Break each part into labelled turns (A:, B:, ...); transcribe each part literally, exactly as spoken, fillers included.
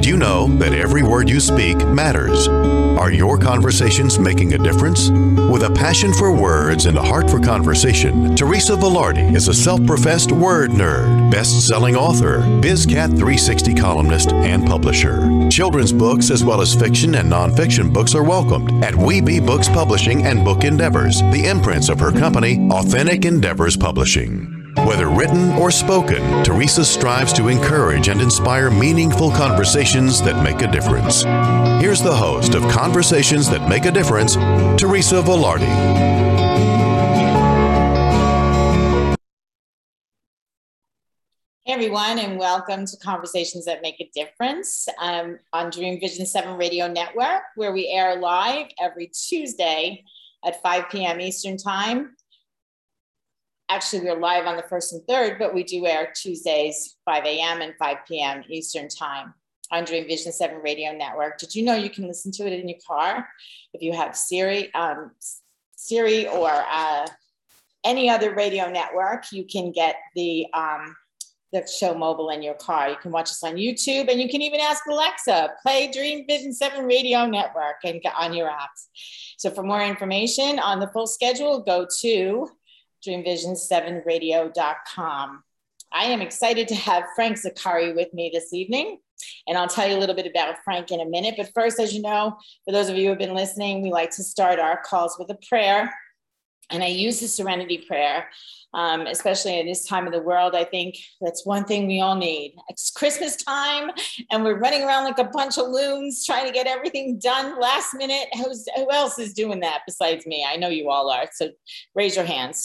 A: Did you know that every word you speak matters? Are your conversations making a difference? With a passion for words and a heart for conversation, Teresa Velarde is a self-professed word nerd, best-selling author, BizCat three sixty columnist, and publisher. Children's books as well as fiction and nonfiction books are welcomed at We Be Books Publishing and Book Endeavors, the imprints of her company, Authentic Endeavors Publishing. Whether written or spoken, Teresa strives to encourage and inspire meaningful conversations that make a difference. Here's the host of Conversations That Make a Difference, Teresa Velarde.
B: Hey everyone, and welcome to Conversations That Make a Difference um, on Dream Vision seven Radio Network, where we air live every Tuesday at five p.m. Eastern Time. Actually, we're live on the first and third, but we do air Tuesdays, five a.m. and five p.m. Eastern Time on Dream Vision seven Radio Network. Did you know you can listen to it in your car? If you have Siri, um, Siri or uh, any other radio network, you can get the, um, the show mobile in your car. You can watch us on YouTube, and you can even ask Alexa, play Dream Vision seven Radio Network and get on your apps. So for more information on the full schedule, go to dream vision seven radio dot com. I am excited to have Frank Zaccari with me this evening, and I'll tell you a little bit about Frank in a minute. But first, as you know, for those of you who have been listening, we like to start our calls with a prayer, and I use the Serenity Prayer, um, especially in this time of the world. I think that's one thing we all need. It's Christmas time, and we're running around like a bunch of loons trying to get everything done last minute. Who's, who else is doing that besides me? I know you all are, so raise your hands.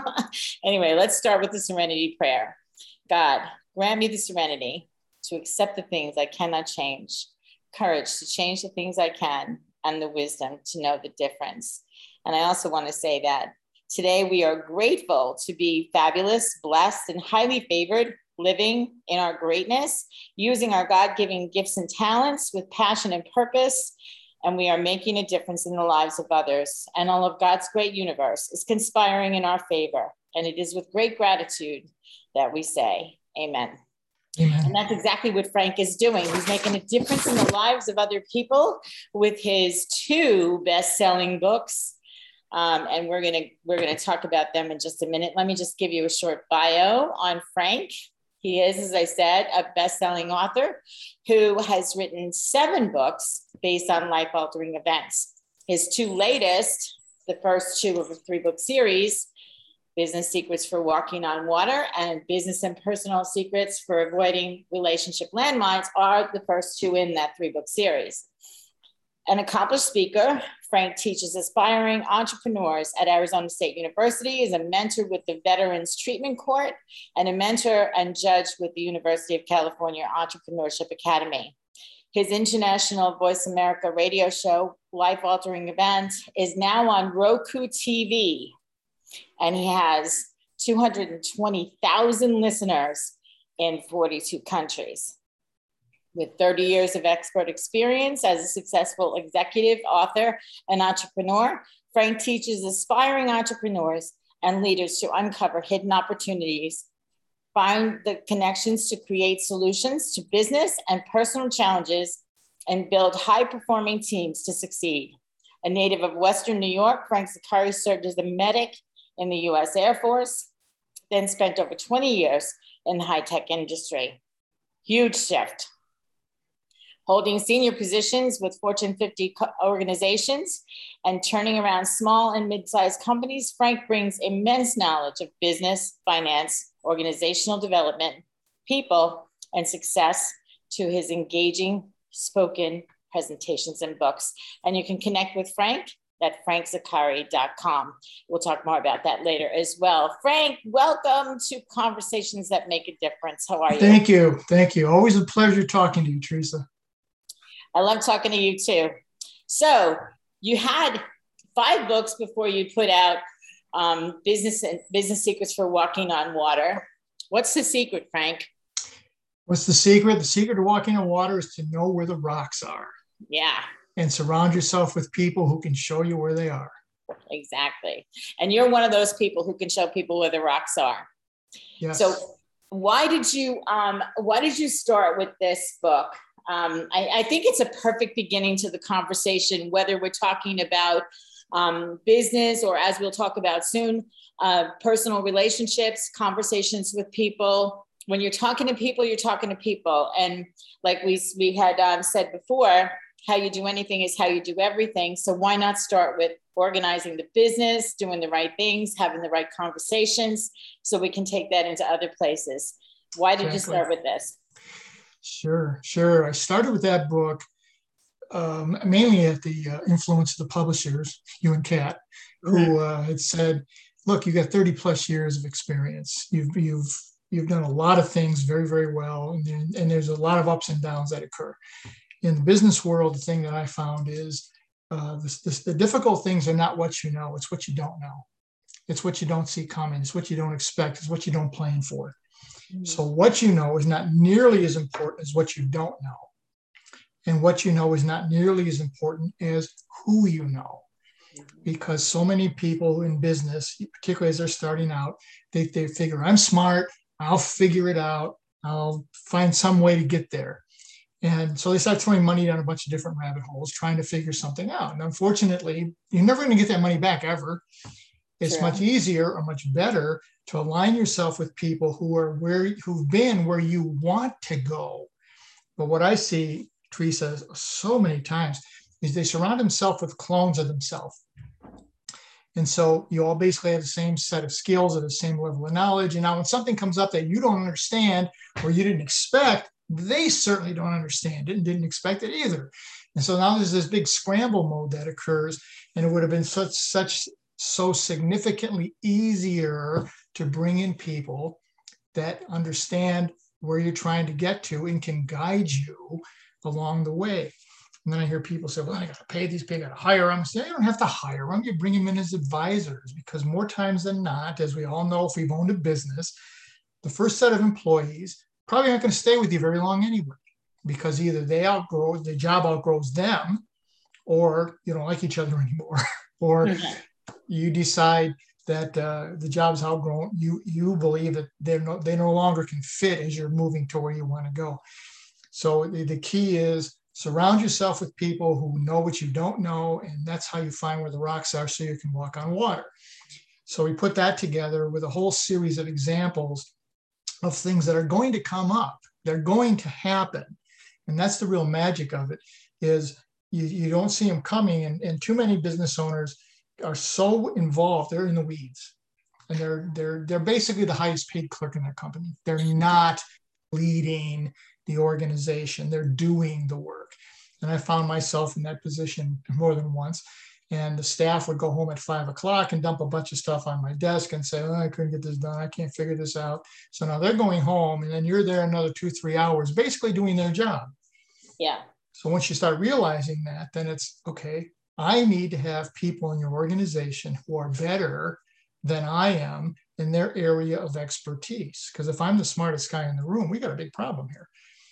B: Anyway, let's start with the Serenity Prayer. God, grant me the serenity to accept the things I cannot change, courage to change the things I can, and the wisdom to know the difference. And I also want to say that today we are grateful to be fabulous, blessed, and highly favored, living in our greatness, using our God-given gifts and talents with passion and purpose. And we are making a difference in the lives of others. And all of God's great universe is conspiring in our favor. And it is with great gratitude that we say, amen. Amen. And that's exactly what Frank is doing. He's making a difference in the lives of other people with his two best-selling books. Um, and we're gonna we're gonna talk about them in just a minute. Let me just give you a short bio on Frank. He is, as I said, a best-selling author who has written seven books based on life-altering events. His two latest, the first two of a three-book series, Business Secrets for Walking on Water and Business and Personal Secrets for Avoiding Relationship Landmines, are the first two in that three-book series. An accomplished speaker, Frank teaches aspiring entrepreneurs at Arizona State University, is a mentor with the Veterans Treatment Court, and a mentor and judge with the University of California Entrepreneurship Academy. His international Voice America radio show, Life Altering Events, is now on Roku T V, and he has two hundred twenty thousand listeners in forty-two countries. With thirty years of expert experience as a successful executive, author, and entrepreneur, Frank teaches aspiring entrepreneurs and leaders to uncover hidden opportunities, find the connections to create solutions to business and personal challenges, and build high-performing teams to succeed. A native of Western New York, Frank Zaccari served as a medic in the U S Air Force, then spent over twenty years in the high-tech industry. Huge shift. Holding senior positions with Fortune fifty organizations and turning around small and mid-sized companies, Frank brings immense knowledge of business, finance, organizational development, people, and success to his engaging spoken presentations and books. And you can connect with Frank at frank zaccari dot com. We'll talk more about that later as well. Frank, welcome to Conversations That Make a Difference. How are you?
C: Thank you. Thank you. Always a pleasure talking to you, Teresa.
B: I love talking to you too. So you had five books before you put out um, Business and Business Secrets for Walking on Water. What's the secret, Frank?
C: What's the secret? The secret of walking on water is to know where the rocks are.
B: Yeah.
C: And surround yourself with people who can show you where they are.
B: Exactly. And you're one of those people who can show people where the rocks are.
C: Yes.
B: So why did you um, why did you start with this book? Um, I, I think it's a perfect beginning to the conversation, whether we're talking about um, business or, as we'll talk about soon, uh, personal relationships, conversations with people. When you're talking to people, you're talking to people. And like we, we had um, said before, how you do anything is how you do everything. So why not start with organizing the business, doing the right things, having the right conversations, so we can take that into other places. Why did exactly. you start with this?
C: Sure, sure. I started with that book um, mainly at the uh, influence of the publishers, Hugh and Kat, who uh, had said, look, you got thirty plus years of experience. You've, you've, you've done a lot of things very, very well. And, then, and there's a lot of ups and downs that occur. In the business world, the thing that I found is uh, this, this, the difficult things are not what you know, it's what you don't know. It's what you don't see coming. It's what you don't expect. It's what you don't plan for. Mm-hmm. So what you know is not nearly as important as what you don't know. And what you know is not nearly as important as who you know. Mm-hmm. Because so many people in business, particularly as they're starting out, they, they figure, I'm smart, I'll figure it out, I'll find some way to get there. And so they start throwing money down a bunch of different rabbit holes, trying to figure something out. And unfortunately, you're never going to get that money back ever. It's True. Much easier or much better to align yourself with people who are where who've been where you want to go. But what I see, Teresa, so many times is they surround themselves with clones of themselves. And so you all basically have the same set of skills at the same level of knowledge. And now when something comes up that you don't understand or you didn't expect, they certainly don't understand it and didn't expect it either. And so now there's this big scramble mode that occurs, and it would have been such, such, so significantly easier to bring in people that understand where you're trying to get to and can guide you along the way. And then I hear people say, well, I got to pay these people, I got to hire them. I say, you don't have to hire them. You bring them in as advisors, because more times than not, as we all know, if we've owned a business, the first set of employees probably aren't going to stay with you very long anyway, because either they outgrow, the job outgrows them, or you don't like each other anymore, or okay. you decide that uh, the job's outgrown, you you believe that they're no, they no longer can fit as you're moving to where you want to go. So the, the key is surround yourself with people who know what you don't know, and that's how you find where the rocks are so you can walk on water. So we put that together with a whole series of examples of things that are going to come up. They're going to happen. And that's the real magic of it, is you, you don't see them coming. And, and too many business owners are so involved, they're in the weeds. And they're, they're, they're basically the highest paid clerk in their company. They're not leading the organization. They're doing the work. And I found myself in that position more than once. And the staff would go home at five o'clock and dump a bunch of stuff on my desk and say, oh, I couldn't get this done. I can't figure this out. So now they're going home, and then you're there another two, three hours, basically doing their job.
B: Yeah.
C: So once you start realizing that, then it's, okay, I need to have people in your organization who are better than I am in their area of expertise. Because if I'm the smartest guy in the room, we got a big problem here.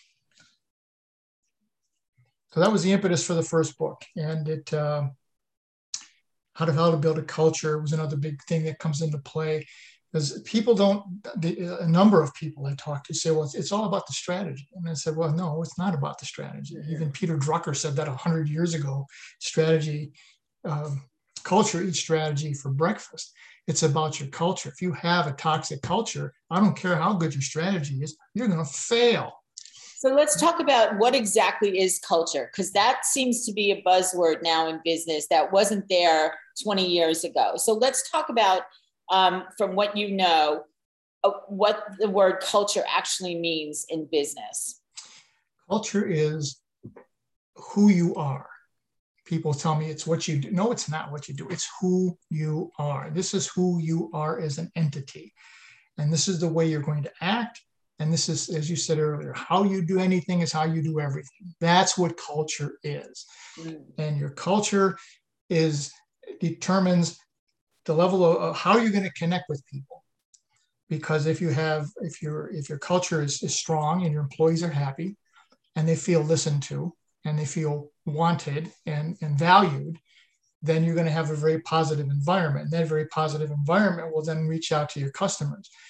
C: So that was the impetus for the first book. And it, uh, how to, how to build a culture was another big thing that comes into play, because people don't, the, a number of people I talked to say, well, it's, it's all about the strategy. And I said, well, no, it's not about the strategy. Even Peter Drucker said that a hundred years ago, strategy, um, culture eats strategy for breakfast. It's about your culture. If you have a toxic culture, I don't care how good your strategy is, you're going to fail.
B: So let's talk about what exactly is culture, because that seems to be a buzzword now in business that wasn't there twenty years ago. So let's talk about, um, from what you know, uh, what the word culture actually means in business.
C: Culture is who you are. People tell me it's what you do. No, it's not what you do. It's who you are. This is who you are as an entity. And this is the way you're going to act. And this is, as you said earlier, how you do anything is how you do everything. That's what culture is. Mm. And your culture is determines the level of, of how you're going to connect with people. Because if you have, if your if your culture is, is strong and your employees are happy and they feel listened to and they feel wanted and, and valued, then you're going to have a very positive environment. And that very positive environment will then reach out to your customers.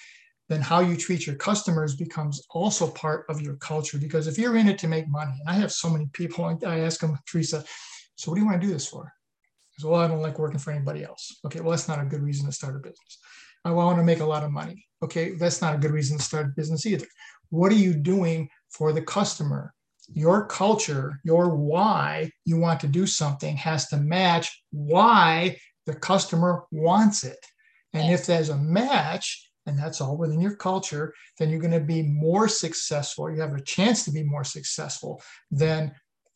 C: then how you treat your customers becomes also part of your culture. Because if you're in it to make money, and I have so many people, I ask them, Teresa, so what do you want to do this for? I say, well, I don't like working for anybody else. Okay, well, that's not a good reason to start a business. I want to make a lot of money. Okay, that's not a good reason to start a business either. What are you doing for the customer? Your culture, your why you want to do something has to match why the customer wants it. And if there's a match, and that's all within your culture, then you're going to be more successful. You have a chance to be more successful than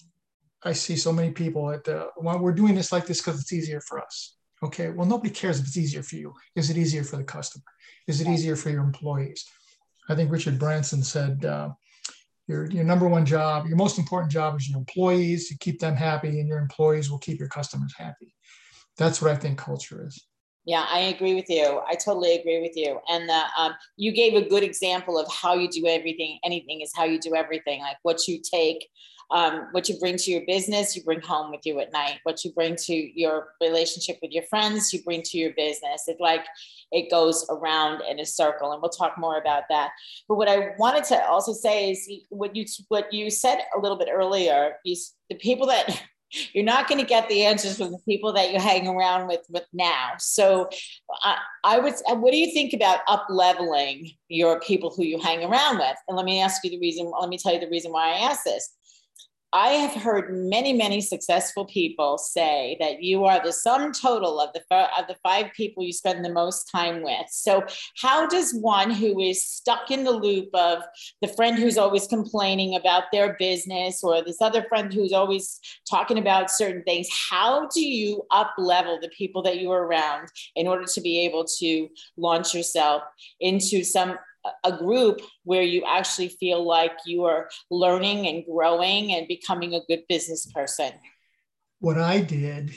C: I see so many people at the, well, we're doing this like this because it's easier for us. Okay, well, nobody cares if it's easier for you. Is it easier for the customer? Is it easier for your employees? I think Richard Branson said, uh, your, your number one job, your most important job is your employees. You keep them happy, and your employees will keep your customers happy. That's what I think culture is.
B: Yeah, I agree with you. I totally agree with you. And uh, um, you gave a good example of how you do everything. Anything is how you do everything. Like what you take, um, what you bring to your business, you bring home with you at night. What you bring to your relationship with your friends, you bring to your business. It's like it goes around in a circle, and we'll talk more about that. But what I wanted to also say is what you what you said a little bit earlier. You, the people that you're not going to get the answers from the people that you hang around with, with now. So I, I would, what do you think about up leveling your people who you hang around with? And let me ask you the reason, let me tell you the reason why I asked this. I have heard many, many successful people say that you are the sum total of the, of the five people you spend the most time with. So how does one who is stuck in the loop of the friend who's always complaining about their business, or this other friend who's always talking about certain things, how do you up level the people that you are around in order to be able to launch yourself into some a group where you actually feel like you are learning and growing and becoming a good business person?
C: What I did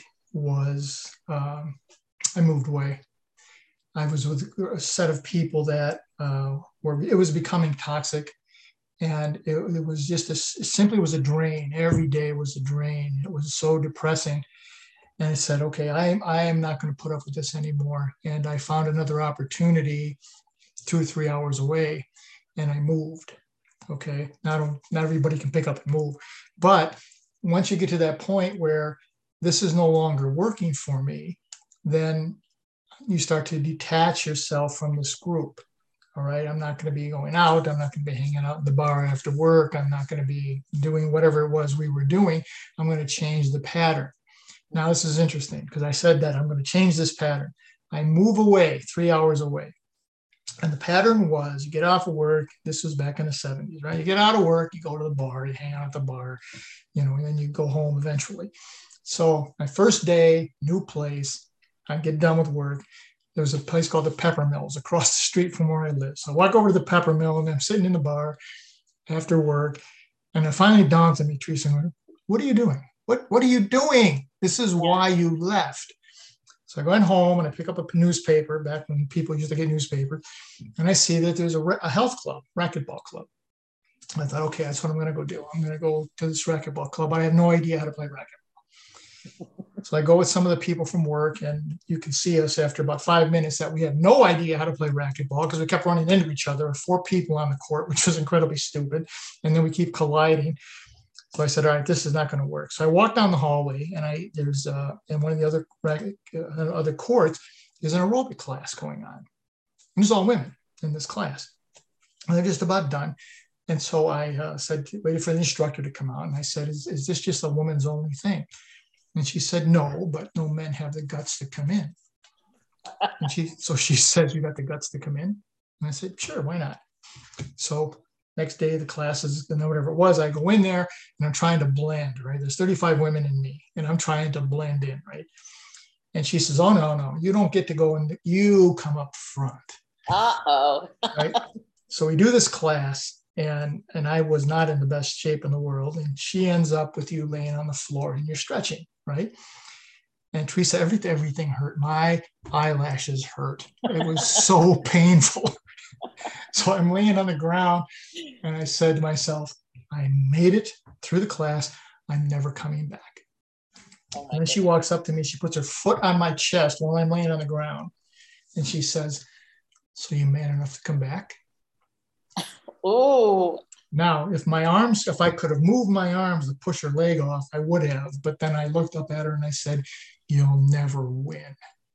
C: was um, I moved away. I was with a set of people that uh, were, it was becoming toxic, and it, it was just a, it simply was a drain. Every day was a drain. It was so depressing. And I said, okay, I, I am not going to put up with this anymore. And I found another opportunity two or three hours away, and I moved. Okay, not, not everybody can pick up and move, but once you get to that point where this is no longer working for me, then you start to detach yourself from this group. All right, I'm not going to be going out. I'm not going to be hanging out in the bar after work. I'm not going to be doing whatever it was we were doing. I'm going to change the pattern. Now, this is interesting because I said that I'm going to change this pattern. I move away, three hours away. And the pattern was you get off of work. This was back in the seventies, right? You get out of work, you go to the bar, you hang out at the bar, you know, and then you go home eventually. So my first day, new place, I get done with work. There's a place called the Pepper Mills across the street from where I live. So I walk over to the Pepper Mill, and I'm sitting in the bar after work. And it finally dawns on me, Teresa, what are you doing? What, what are you doing? This is why you left. So I go in home and I pick up a newspaper back when people used to get newspaper, and I see that there's a, a health club, racquetball club. I thought, okay, that's what I'm going to go do. I'm going to go to this racquetball club. I have no idea how to play racquetball. So I go with some of the people from work, and you can see us after about five minutes that we had no idea how to play racquetball because we kept running into each other, four people on the court, which was incredibly stupid. And then we keep colliding. So I said, all right, this is not going to work. So I walked down the hallway, and I there's uh, in one of the other uh, other courts, there's an aerobic class going on. And there's all women in this class, and they're just about done. And so I uh, said, waited for the instructor to come out, and I said, is, is this just a woman's only thing? And she said, no, but no men have the guts to come in. And she, so she says, you got the guts to come in? And I said, sure, why not? So next day, the classes, and whatever it was, I go in there and I'm trying to blend, right? There's thirty-five women in me, and I'm trying to blend in, right? And she says, oh, no, no, you don't get to go in, you come up front.
B: Uh-oh.
C: Right? So we do this class, and, and I was not in the best shape in the world. And she ends up with you laying on the floor and you're stretching, right? And Teresa, everything, everything hurt. My eyelashes hurt. It was so painful. So I'm laying on the ground, and I said to myself, I made it through the class. I'm never coming back. Oh, and then she walks up to me. She puts her foot on my chest while I'm laying on the ground. And she says, So you man enough to come back?
B: Oh.
C: Now, if my arms, if I could have moved my arms to push her leg off, I would have. But then I looked up at her and I said, you'll never win.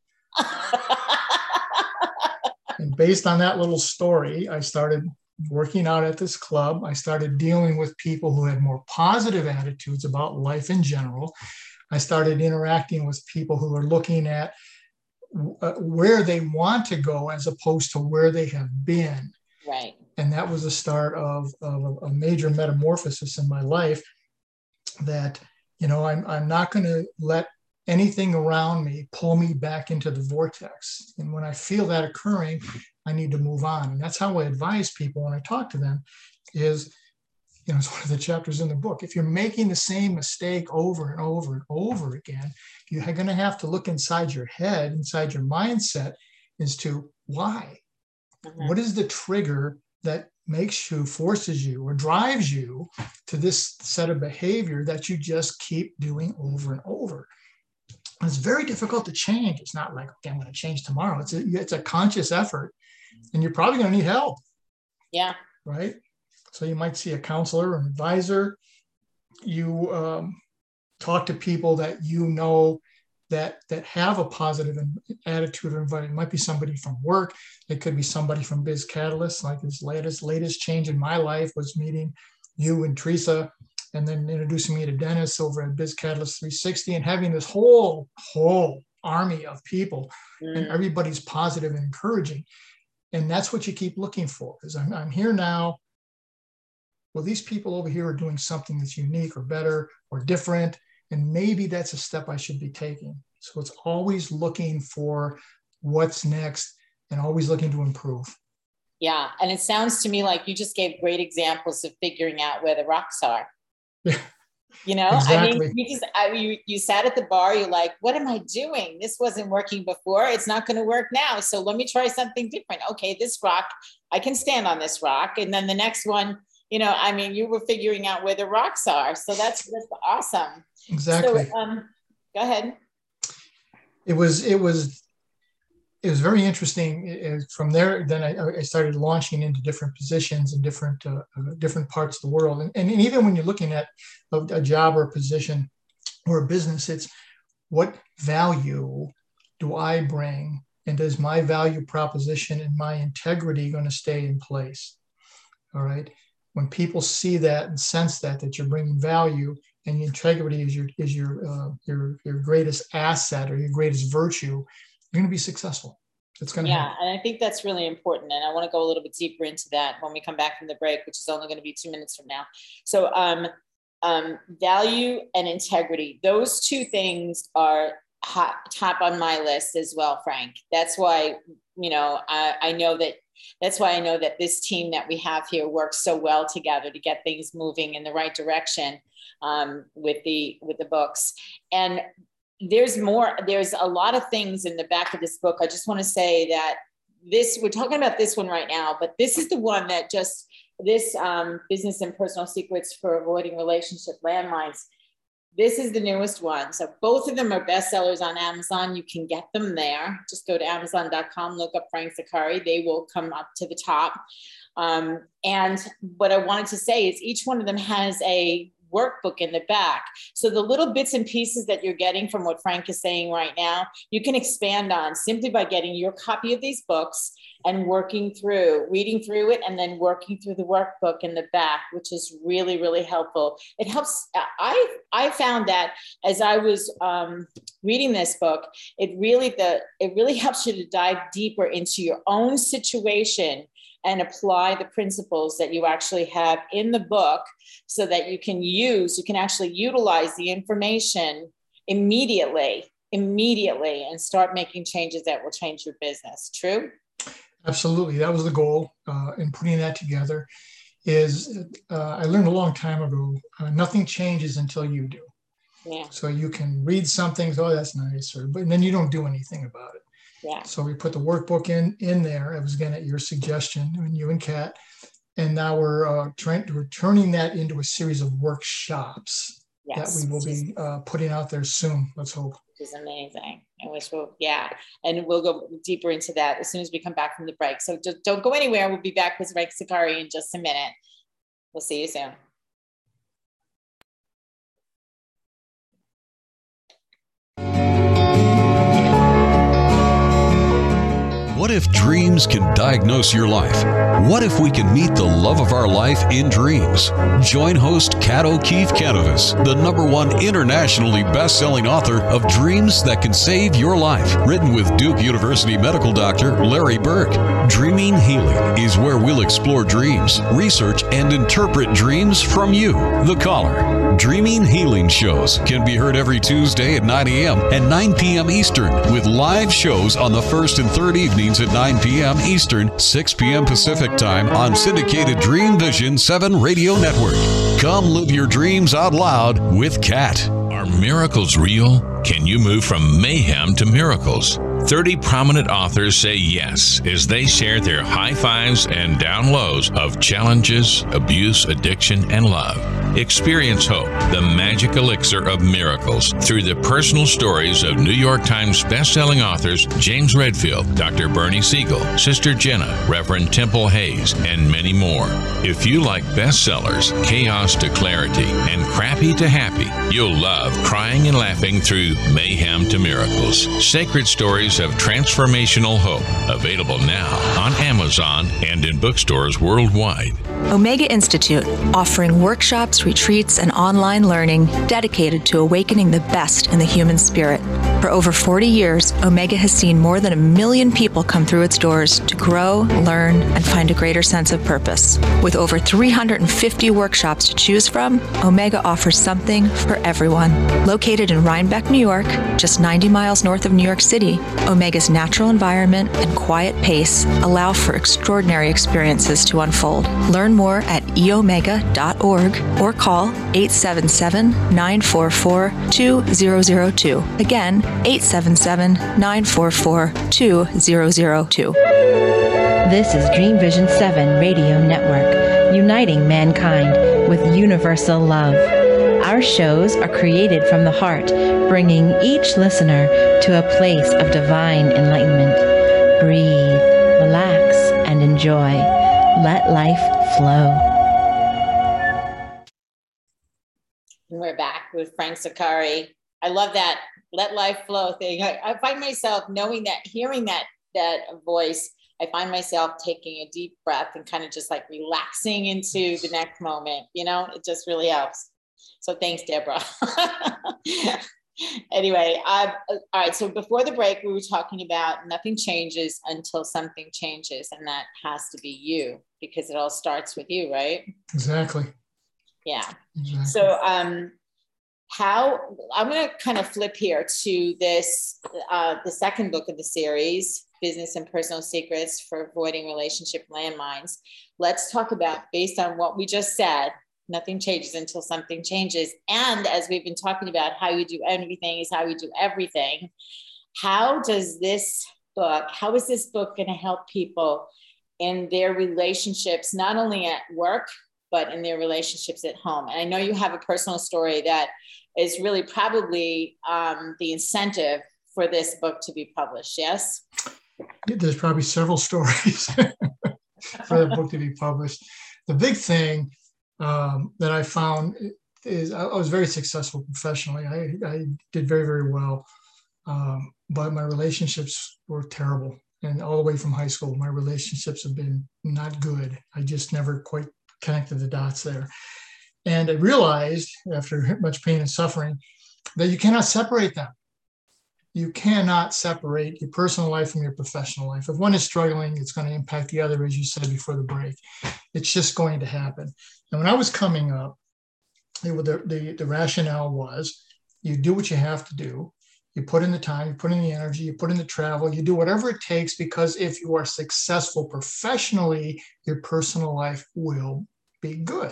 C: And based on that little story, I started working out at this club. I started dealing with people who had more positive attitudes about life in general. I started interacting with people who are looking at uh, where they want to go as opposed to where they have been.
B: Right.
C: And that was the start of, of a major metamorphosis in my life that, you know, I'm, I'm not going to let anything around me pull me back into the vortex. And when I feel that occurring, I need to move on. And that's how I advise people when I talk to them is, you know, it's one of the chapters in the book. If you're making the same mistake over and over and over again, you're going to have to look inside your head, inside your mindset as to why. Mm-hmm. What is the trigger that makes you, forces you, or drives you to this set of behavior that you just keep doing over and over? And it's very difficult to change. It's not like, okay, I'm going to change tomorrow. It's a, it's a conscious effort, and you're probably going to need help.
B: Yeah.
C: Right? So you might see a counselor or an advisor. You um, talk to people that you know that that have a positive attitude or environment. It might be somebody from work. It could be somebody from Biz Catalyst. Like this latest latest change in my life was meeting you and Teresa, and then introducing me to Dennis over at Biz Catalyst three sixty, and having this whole whole army of people, mm. and everybody's positive and encouraging. And that's what you keep looking for. Because I'm I'm here now. Well, these people over here are doing something that's unique or better or different. And maybe that's a step I should be taking. So it's always looking for what's next and always looking to improve.
B: Yeah. And it sounds to me like you just gave great examples of figuring out where the rocks are.
C: Yeah.
B: You know,
C: Exactly.
B: I mean, you just, I, you, you sat at the bar, you're like, what am I doing? This wasn't working before. It's not going to work now. So let me try something different. Okay, this rock, I can stand on this rock. And then the next one, you know, I mean, you were figuring out where the rocks are. So that's, that's awesome.
C: Exactly.
B: So, um, go ahead.
C: It was, it was, it was very interesting. It, from there, then I, I started launching into different positions in different, uh, different parts of the world. And, and even when you're looking at a, a job or a position or a business, it's what value do I bring? And does my value proposition and my integrity going to stay in place? All right. When people see that and sense that, that you're bringing value, and your integrity is your is your uh, your your greatest asset or your greatest virtue, you're going to be successful. It's going to
B: yeah,
C: happen.
B: And I think that's really important. And I want to go a little bit deeper into that when we come back from the break, which is only going to be two minutes from now. So, um, um, value and integrity; those two things are hot, top on my list as well, Frank. That's why you know I, I know that. That's why I know that this team that we have here works so well together to get things moving in the right direction um, with the with the books. And there's more, there's a lot of things in the back of this book. I just want to say that this, we're talking about this one right now, but this is the one that just, this um, Business and Personal Secrets for Avoiding Relationship Landmines. This is the newest one. So both of them are bestsellers on Amazon. You can get them there. Just go to amazon dot com, look up Frank Zaccari. They will come up to the top. Um, and what I wanted to say is each one of them has a workbook in the back. So the little bits and pieces that you're getting from what Frank is saying right now, you can expand on simply by getting your copy of these books and working through, reading through it, and then working through the workbook in the back, which is really, really helpful. It helps. I, I found that as I was um, reading this book, it really, the, it really helps you to dive deeper into your own situation and apply the principles that you actually have in the book so that you can use, you can actually utilize the information immediately, immediately, and start making changes that will change your business. True?
C: Absolutely. That was the goal uh, in putting that together is uh, I learned a long time ago, uh, nothing changes until you do.
B: Yeah.
C: So you can read something, oh, that's nice, or, but then you don't do anything about it.
B: Yeah.
C: So we put the workbook in in there. It was again at your suggestion, and you and Kat, and now we're uh, trying we're turning that into a series of workshops
B: yes.
C: that we will be uh, putting out there soon. Let's hope.
B: Which is amazing. I wish we'll, yeah. And we'll go deeper into that as soon as we come back from the break. So just don't go anywhere. We'll be back with Frank Sakari in just a minute. We'll see you soon.
D: What if dreams can diagnose your life? What if we can meet the love of our life in dreams? Join host Kat O'Keefe Kanavos, the number one internationally best-selling author of Dreams That Can Save Your Life, written with Duke University medical doctor Larry Burke. Dreaming Healing is where we'll explore dreams, research, and interpret dreams from you, the caller. Dreaming Healing shows can be heard every Tuesday at nine a.m. and nine p.m. Eastern, with live shows on the first and third evenings at nine p.m. Eastern, six p.m. Pacific Time on syndicated Dream Vision seven Radio Network. Come live your dreams out loud with Kat.
E: Are miracles real? Can you move from mayhem to miracles? thirty prominent authors say yes as they share their high fives and down lows of challenges, abuse, addiction, and love. Experience hope, the magic elixir of miracles, through the personal stories of New York Times bestselling authors James Redfield, Doctor Bernie Siegel, Sister Jenna, Reverend Temple Hayes, and many more. If you like bestsellers, chaos to clarity, and crappy to happy, you'll love crying and laughing through mayhem to miracles. Sacred Stories of Transformational Hope, available now on Amazon and in bookstores worldwide.
F: Omega Institute, offering workshops, retreats, and online learning dedicated to awakening the best in the human spirit. For over forty years, Omega has seen more than a million people come through its doors to grow, learn, and find a greater sense of purpose. With over three hundred fifty workshops to choose from, Omega offers something for everyone. Located in Rhinebeck, New York, just ninety miles north of New York City, Omega's natural environment and quiet pace allow for extraordinary experiences to unfold. Learn more at e omega dot org or call eight seven seven, nine four four, two zero zero two. Again, eight seven seven, nine four four, two zero zero two.
G: This is Dream Vision seven Radio Network, uniting mankind with universal love. Our shows are created from the heart, bringing each listener to a place of divine enlightenment. Breathe, relax, and enjoy. Let life flow.
B: We're back with Frank Sakari. I love that "let life flow" thing. I, I find myself knowing that, hearing that that voice, I find myself taking a deep breath and kind of just like relaxing into the next moment. You know, it just really helps. So thanks, Deborah. Anyway, um, all right. So before the break, we were talking about nothing changes until something changes, and that has to be you, because it all starts with you, right?
C: Exactly.
B: Yeah.
C: Exactly.
B: So um, how, I'm going to kind of flip here to this, uh, the second book of the series, Business and Personal Secrets for Avoiding Relationship Landmines. Let's talk about, based on what we just said, nothing changes until something changes. And as we've been talking about, how you do everything is how we do everything. How does this book, how is this book going to help people in their relationships, not only at work, but in their relationships at home? And I know you have a personal story that is really probably um, the incentive for this book to be published. Yes?
C: There's probably several stories for the book to be published. The big thing um, that I found is I, I was very successful professionally. I, I did very, very well. Um, but my relationships were terrible. And all the way from high school, my relationships have been not good. I just never quite connected the dots there. And I realized after much pain and suffering that you cannot separate them. You cannot separate your personal life from your professional life. If one is struggling, it's going to impact the other, as you said before the break. It's just going to happen. And when I was coming up, it, the, the, the rationale was you do what you have to do. You put in the time, you put in the energy, you put in the travel, you do whatever it takes, because if you are successful professionally, your personal life will be good.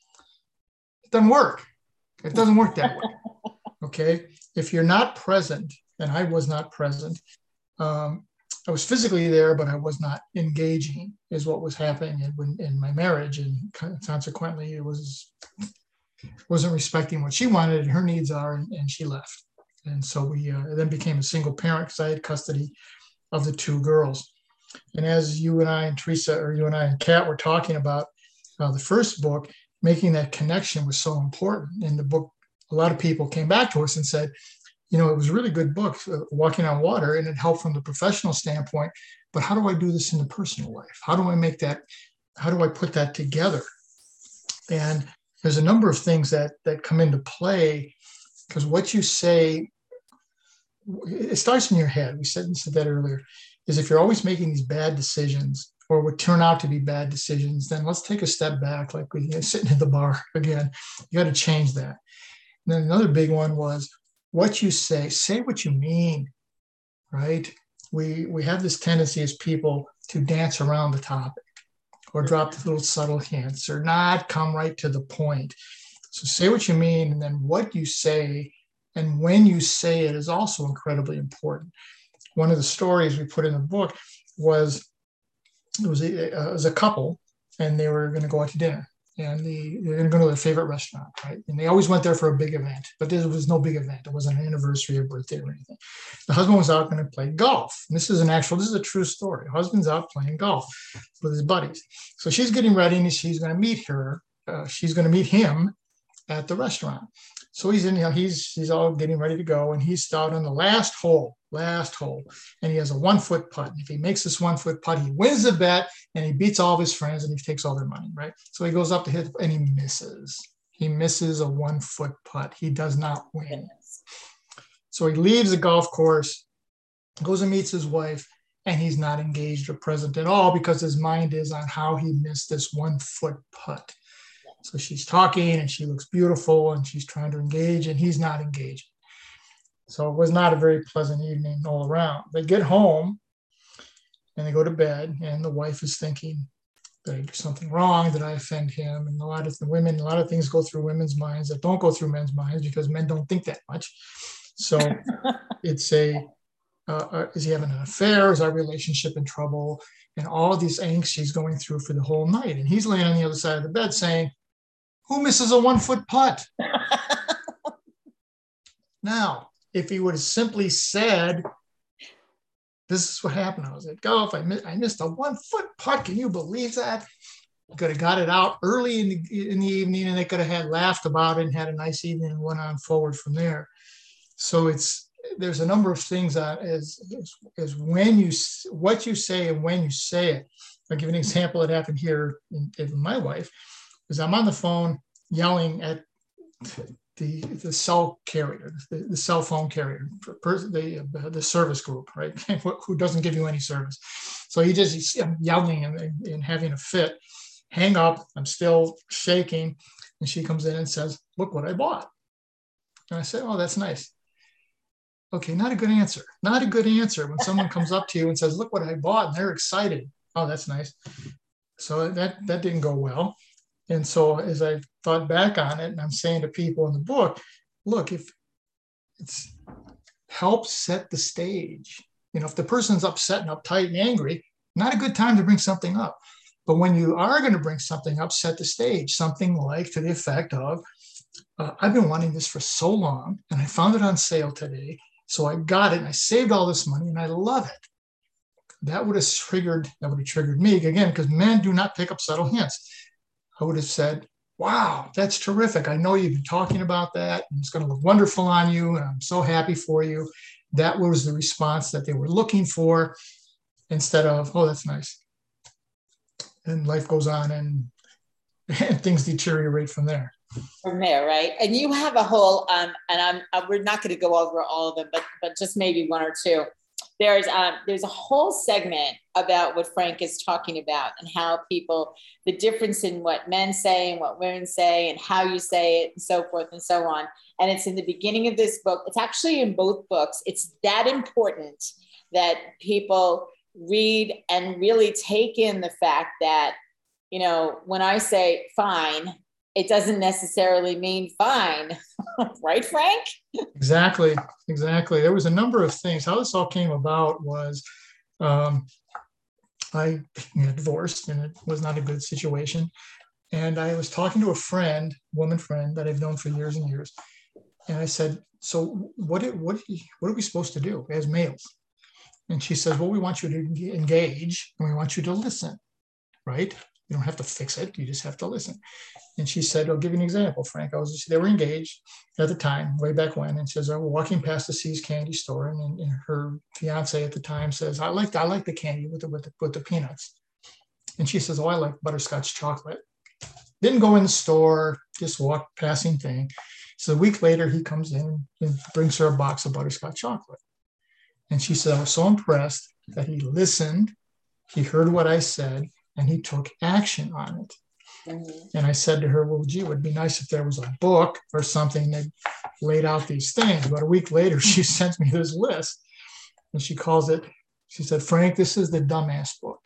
C: It doesn't work. It doesn't work that way. Okay. If you're not present, and I was not present, um, I was physically there, but I was not engaging, is what was happening in, in my marriage. And consequently, it was, wasn't respecting what she wanted and her needs are, and, and she left. And so we uh, then became a single parent because I had custody of the two girls. And as you and I and Teresa, or you and I and Kat were talking about uh, the first book, making that connection was so important. In the book, a lot of people came back to us and said, you know, it was a really good book, uh, Walking on Water, and it helped from the professional standpoint. But how do I do this in the personal life? How do I make that, how do I put that together? And there's a number of things that that come into play, because what you say, it starts in your head. We said, we said that earlier, is if you're always making these bad decisions or would turn out to be bad decisions, then let's take a step back, like we you know, sitting in the bar again. You got to change that. And then another big one was what you say, say what you mean, right? We, we have this tendency as people to dance around the topic or drop little subtle hints or not come right to the point. So say what you mean, and then what you say and when you say it is also incredibly important. One of the stories we put in the book was it was a, uh, it was a couple, and they were going to go out to dinner, and the, they were going to go to their favorite restaurant, right? And they always went there for a big event, but there was no big event. It wasn't an anniversary or birthday or anything. The husband was out going to play golf. And this is an actual, this is a true story. The husband's out playing golf with his buddies. So she's getting ready, and she's going to meet her. Uh, she's going to meet him at the restaurant. So he's in, you know, he's he's all getting ready to go, and he's out on the last hole, last hole, and he has a one foot putt. And if he makes this one foot putt, he wins the bet, and he beats all of his friends, and he takes all their money, right? So he goes up to hit, and he misses. He misses a one foot putt. He does not win. So he leaves the golf course, goes and meets his wife, and he's not engaged or present at all because his mind is on how he missed this one foot putt. So she's talking, and she looks beautiful, and she's trying to engage, and he's not engaged. So it was not a very pleasant evening all around. They get home, and they go to bed, and the wife is thinking, did I do something wrong? Did I offend him? And a lot of the women, a lot of things go through women's minds that don't go through men's minds because men don't think that much. So it's a, uh, is he having an affair? Is our relationship in trouble? And all of these angst she's going through for the whole night. And he's laying on the other side of the bed saying, who misses a one foot putt? Now, if he would have simply said, this is what happened. I was at golf. I, miss, I missed a one foot putt. Can you believe that? I could have got it out early in the, in the evening, and they could have had laughed about it and had a nice evening and went on forward from there. So it's, there's a number of things that is, is, is when you, what you say and when you say it. I'll give you an example that happened here in, in my wife. Is I'm on the phone yelling at the the cell carrier, the, the cell phone carrier, the the service group, right? Who doesn't give you any service. So he just he's yelling and, and having a fit. Hang up. I'm still shaking, and she comes in and says, "Look what I bought." And I said, "Oh, that's nice." Okay, not a good answer. Not a good answer when someone comes up to you and says, "Look what I bought," and they're excited. Oh, that's nice. So that that didn't go well. And so as I thought back on it, and I'm saying to people in the book, look, if it's help set the stage, you know, if the person's upset and uptight and angry, not a good time to bring something up. But when you are going to bring something up, set the stage, something like to the effect of, uh, I've been wanting this for so long, and I found it on sale today. So I got it, and I saved all this money, and I love it. That would have triggered, that would have triggered me again, because men do not pick up subtle hints. I would have said, wow, that's terrific. I know you've been talking about that, and it's going to look wonderful on you, and I'm so happy for you. That was the response that they were looking for, instead of, oh, that's nice. And life goes on, and, and things deteriorate from there.
B: From there, right? And you have a whole, um, and I'm, uh, we're not going to go over all of them, but but just maybe one or two. There's um, there's a whole segment about what Frank is talking about, and how people, the difference in what men say and what women say and how you say it and so forth and so on. And it's in the beginning of this book. It's actually in both books. It's that important that people read and really take in the fact that, you know, when I say fine, it doesn't necessarily mean fine. Right, Frank?
C: Exactly, exactly. There was a number of things. How this all came about was um, I got divorced, and it was not a good situation. And I was talking to a friend, woman friend that I've known for years and years. And I said, so what, what, what are we supposed to do as males? And she says, well, we want you to engage and we want you to listen, right? You don't have to fix it. You just have to listen. And she said, I'll give you an example, Frank. I was, they were engaged at the time, way back when. And she says, I was walking past the See's candy store. And, and her fiance at the time says, I like, I like the candy with the, with the, with the peanuts. And she says, oh, I like butterscotch chocolate. Didn't go in the store, just walked passing thing. So a week later, he comes in and brings her a box of butterscotch chocolate. And she said, I was so impressed that he listened, he heard what I said, and he took action on it. Mm-hmm. And I said to her, well, gee, it would be nice if there was a book or something that laid out these things. But a week later, she sends me this list. And she calls it, she said, Frank, this is the dumbass book.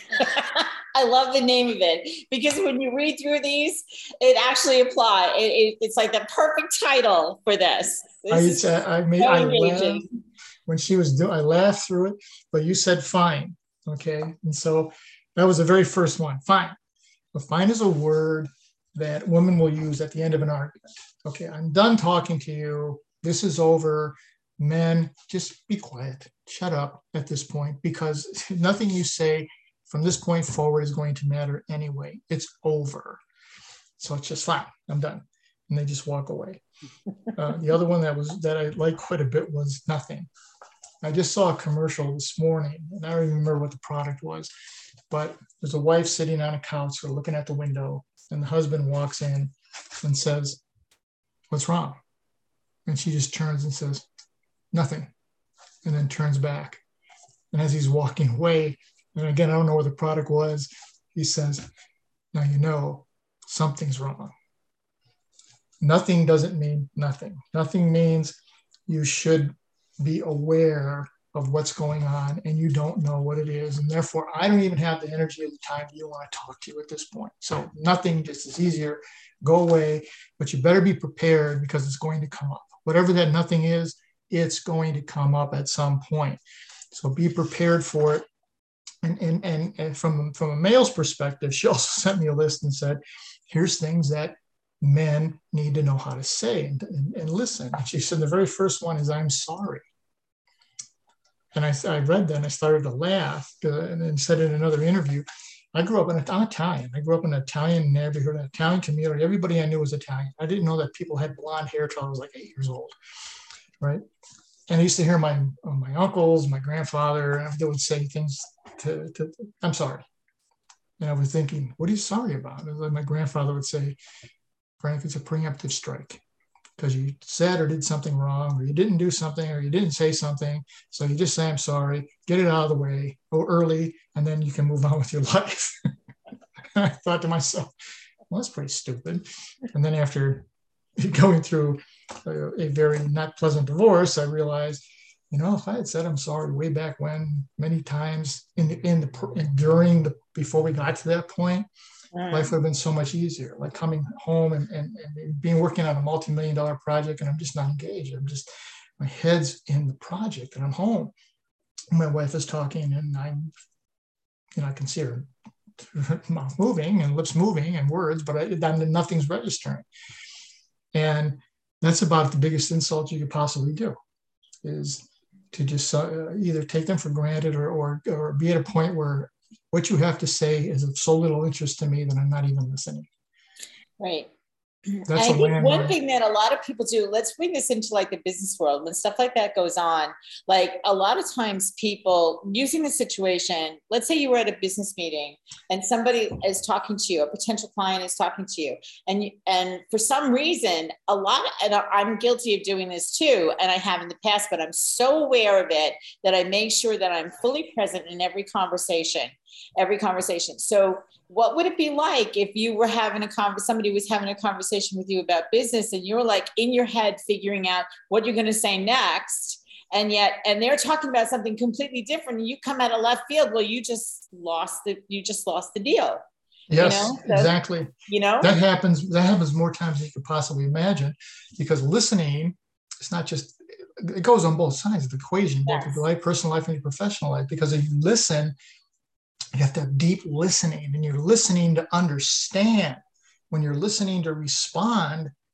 B: I love the name of it, because when you read through these, it actually applies. It, it, it's like the perfect title for this. this
C: I, I, I made, I laughed. When she was doing, I laughed through it, but you said fine, okay? And so that was the very first one, fine. But fine is a word that women will use at the end of an argument. Okay, I'm done talking to you. This is over. Men, just be quiet. Shut up at this point, because nothing you say from this point forward is going to matter anyway. It's over. So it's just fine. I'm done. And they just walk away. Uh, the other one that was that I liked quite a bit was nothing. I just saw a commercial this morning, and I don't even remember what the product was, but there's a wife sitting on a couch or looking at the window, and the husband walks in and says, what's wrong? And she just turns and says, nothing, and then turns back. And as he's walking away, and again, I don't know what the product was, he says, now you know something's wrong. Nothing doesn't mean nothing. Nothing means you should be aware of what's going on and you don't know what it is. And therefore, I don't even have the energy or the time you want to talk to you at this point. So nothing just is easier. Go away, but you better be prepared, because it's going to come up. Whatever that nothing is, it's going to come up at some point. So be prepared for it. And, and, and, and from, from a male's perspective, she also sent me a list and said, here's things that men need to know how to say and, and, and listen. And she said the very first one is, I'm sorry. And I, I read that and I started to laugh, uh, and then said in another interview, I grew up in, I'm Italian. I grew up in an Italian neighborhood, an Italian community. Everybody I knew was Italian. I didn't know that people had blonde hair till I was like eight years old, right? And I used to hear my my uncles, my grandfather, and they would say things to, to I'm sorry. And I was thinking, what are you sorry about? And like my grandfather would say, Frank, it's a preemptive strike, because you said or did something wrong, or you didn't do something, or you didn't say something. So you just say, I'm sorry, get it out of the way, go early, and then you can move on with your life. And I thought to myself, well, that's pretty stupid. And then after going through a, a very not pleasant divorce, I realized, you know, if I had said I'm sorry way back when, many times in the, in the, in, during the, before we got to that point, Mm. life would have been so much easier. Like coming home and, and, and being working on a multi-million dollar project, and I'm just not engaged. I'm just, my head's in the project, and I'm home. My wife is talking, and I'm, you know, I can see her mouth moving and lips moving and words, but I, I'm, nothing's registering. And that's about the biggest insult you could possibly do, is to just uh, either take them for granted or, or, or be at a point where what you have to say is of so little interest to me that I'm not even listening.
B: Right.
C: That's
B: I
C: a
B: think
C: landmark.
B: One thing that a lot of people do, let's bring this into like the business world, when stuff like that goes on, like a lot of times people using the situation, let's say you were at a business meeting and somebody is talking to you, a potential client is talking to you, and you, and for some reason, a lot of, and I'm guilty of doing this too, and I have in the past, but I'm so aware of it that I make sure that I'm fully present in every conversation, every conversation. So what would it be like if you were having a conversation, somebody was having a conversation with you about business, and you're like in your head figuring out what you're going to say next, and yet, and they're talking about something completely different, and you come out of left field. Well, you just lost the, you just lost the deal.
C: Yes,
B: you know? So,
C: exactly.
B: You know,
C: that happens, that happens more times than you could possibly imagine, because listening, it's not just, it goes on both sides of the equation, both
B: yes.
C: your life, personal life, and your professional life, because if you listen, you have to have deep listening, and you're listening to understand. When you're listening to respond,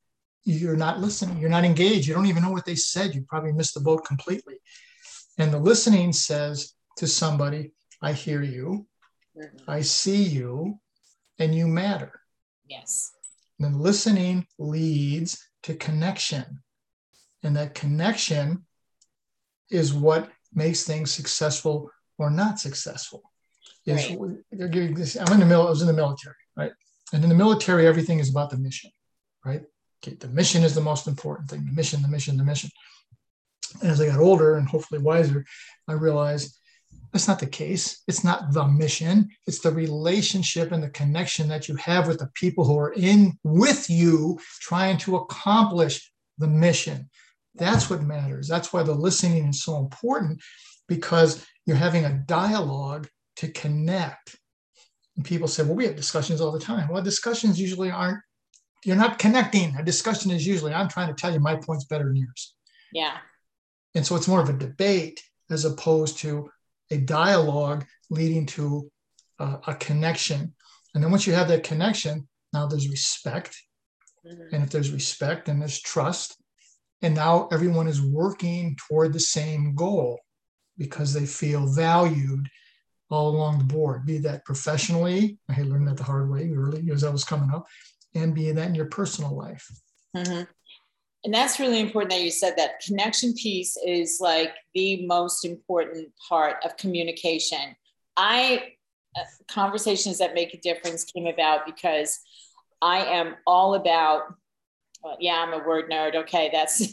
C: you're not listening. You're not engaged. You don't even know what they said. You probably missed the boat completely. And the listening says to somebody, I hear you, mm-hmm. I see you, and you matter.
B: Yes.
C: And then listening leads to connection. And that connection is what makes things successful or not successful. Is right. I'm in the mil- I was in the military, right? And in the military, everything is about the mission, right? Okay, the mission is the most important thing. The mission, the mission, the mission. And as I got older and hopefully wiser, I realized that's not the case. It's not the mission. It's the relationship and the connection that you have with the people who are in with you trying to accomplish the mission. That's what matters. That's why the listening is so important, because you're having a dialogue to connect. And people say, well, we have discussions all the time. Well, discussions usually aren't, you're not connecting. A discussion is usually, I'm trying to tell you my point's better than yours.
B: Yeah.
C: And so it's more of a debate as opposed to a dialogue leading to uh, a connection. And then once you have that connection, now there's respect. Mm-hmm. And if there's respect, then there's trust. And now everyone is working toward the same goal because they feel valued all along the board, be that professionally. I had learned that the hard way early as I was coming up, and be that in your personal life.
B: Mm-hmm. And that's really important that you said that. Connection piece is like the most important part of communication. I, uh, Conversations That Make a Difference came about because I am all about, well, yeah, I'm a word nerd. Okay, that's,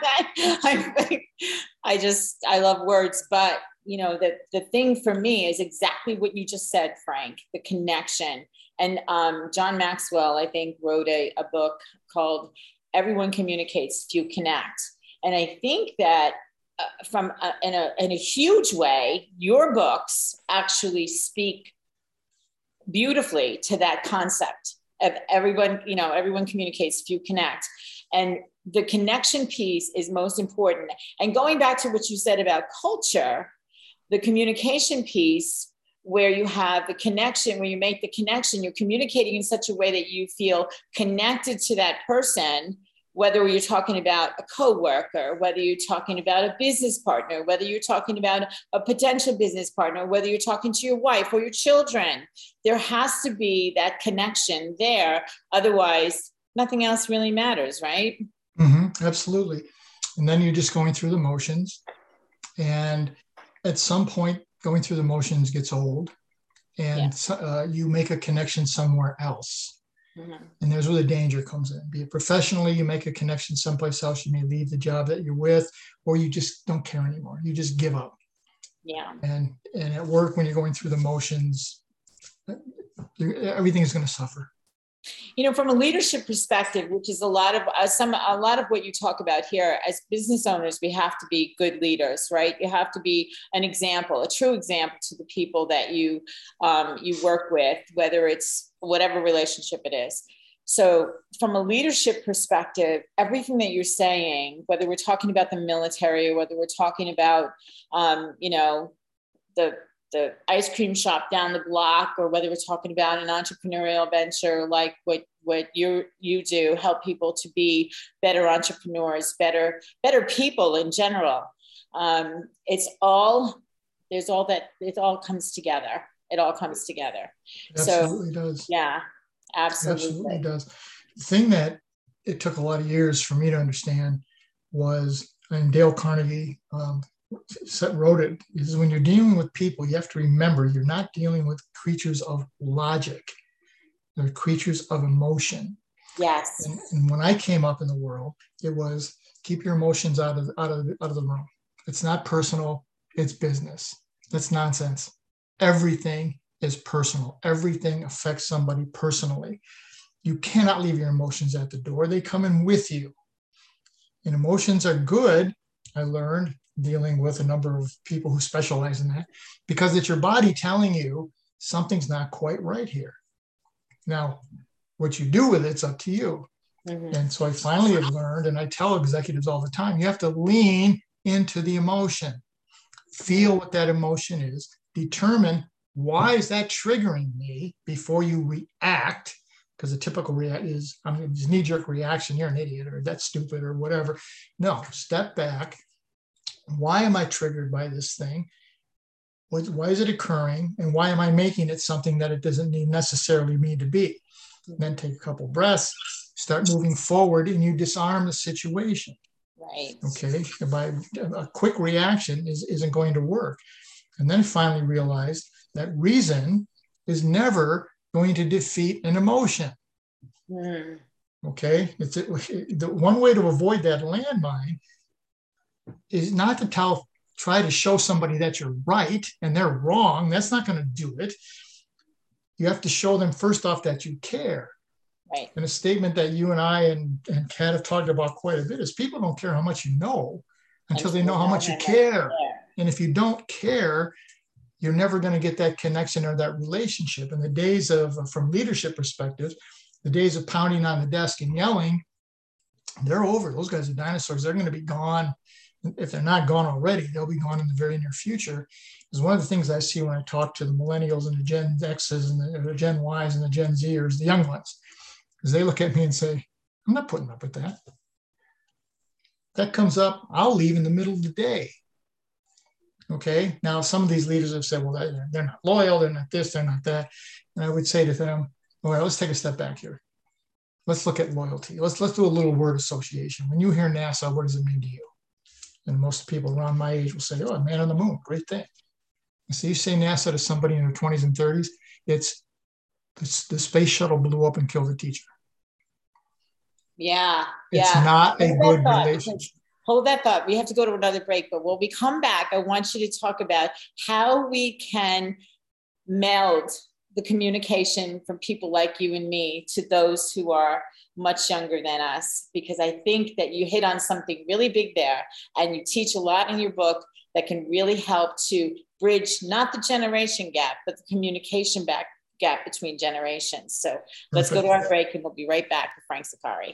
B: I, I just, I love words. But, you know, the, the thing for me is exactly what you just said, Frank, the connection. And um, John Maxwell, I think, wrote a, a book called Everyone Communicates, Few Connect. And I think that uh, from a, in, a, in a huge way, your books actually speak beautifully to that concept of everyone, you know, everyone communicates, few connect. And the connection piece is most important. And going back to what you said about culture, the communication piece, where you have the connection, where you make the connection, you're communicating in such a way that you feel connected to that person, whether you're talking about a coworker, whether you're talking about a business partner, whether you're talking about a potential business partner, whether you're talking to your wife or your children. There has to be that connection there. Otherwise, nothing else really matters, right?
C: Mm-hmm, absolutely. And then you're just going through the motions. And at some point, going through the motions gets old, and yeah. uh, you make a connection somewhere else. Mm-hmm. And there's where the danger comes in. Be it professionally, you make a connection someplace else. You may leave the job that you're with, or you just don't care anymore. You just give up.
B: Yeah.
C: And and at work, when you're going through the motions, everything is going to suffer.
B: You know, from a leadership perspective, which is a lot of uh, some, a lot of what you talk about here, as business owners, we have to be good leaders, right? You have to be an example, a true example to the people that you um, you work with, whether it's whatever relationship it is. So from a leadership perspective, everything that you're saying, whether we're talking about the military, or whether we're talking about, um, you know, the the ice cream shop down the block, or whether we're talking about an entrepreneurial venture like what, what you you do, help people to be better entrepreneurs, better, better people in general. Um, it's all, there's all that, it all comes together. It all comes together.
C: Absolutely
B: so,
C: does.
B: Yeah, absolutely.
C: Absolutely does. The thing that it took a lot of years for me to understand was, and Dale Carnegie, um, wrote it, is when you're dealing with people, you have to remember you're not dealing with creatures of logic. They're creatures of emotion.
B: Yes.
C: And, and when I came up in the world, it was keep your emotions out of out of out of the room. It's not personal. It's business. That's nonsense. Everything is personal. Everything affects somebody personally. You cannot leave your emotions at the door. They come in with you. And emotions are good, I learned, dealing with a number of people who specialize in that, because it's your body telling you something's not quite right here. Now, what you do with it's up to you. Mm-hmm. And so I finally have learned, and I tell executives all the time, you have to lean into the emotion, feel what that emotion is, determine why is that triggering me before you react, because the typical react is, I mean, this knee-jerk reaction, you're an idiot, or that's stupid, or whatever. No, step back. Why am I triggered by this thing? What, why is it occurring? And why am I making it something that it doesn't need necessarily need to be? And then take a couple breaths, start moving forward, and you disarm the situation.
B: Right.
C: Okay. By a quick reaction is, isn't going to work. And then finally realize that reason is never going to defeat an emotion. Mm. Okay. It's it, the one way to avoid that landmine is not to tell, try to show somebody that you're right and they're wrong. That's not going to do it. You have to show them first off that you care.
B: Right.
C: And a statement that you and I and, and Kat have talked about quite a bit is people don't care how much you know until they know how much you care. And if you don't care, you're never going to get that connection or that relationship. And the days of, from leadership perspective, the days of pounding on the desk and yelling, they're over. Those guys are dinosaurs. They're going to be gone. If they're not gone already, they'll be gone in the very near future. Because one of the things I see when I talk to the millennials and the Gen X's and the, the Gen Y's and the Gen Zers, the young ones, is they look at me and say, I'm not putting up with that. That comes up, I'll leave in the middle of the day. Okay. Now, some of these leaders have said, well, they're, they're not loyal. They're not this, they're not that. And I would say to them, all right, let's take a step back here. Let's look at loyalty. Let's, let's do a little word association. When you hear NASA, what does it mean to you? And most people around my age will say, oh, man on the moon, great thing. And so you say NASA to somebody in their twenties and thirties, it's the, the space shuttle blew up and killed the teacher.
B: Yeah.
C: It's
B: yeah.
C: not a good relationship.
B: Hold that thought. We have to go to another break, but when we come back, I want you to talk about how we can meld the communication from people like you and me to those who are much younger than us, because I think that you hit on something really big there, and you teach a lot in your book that can really help to bridge not the generation gap, but the communication back, gap between generations. So let's go to our break and we'll be right back with Frank Zaccari.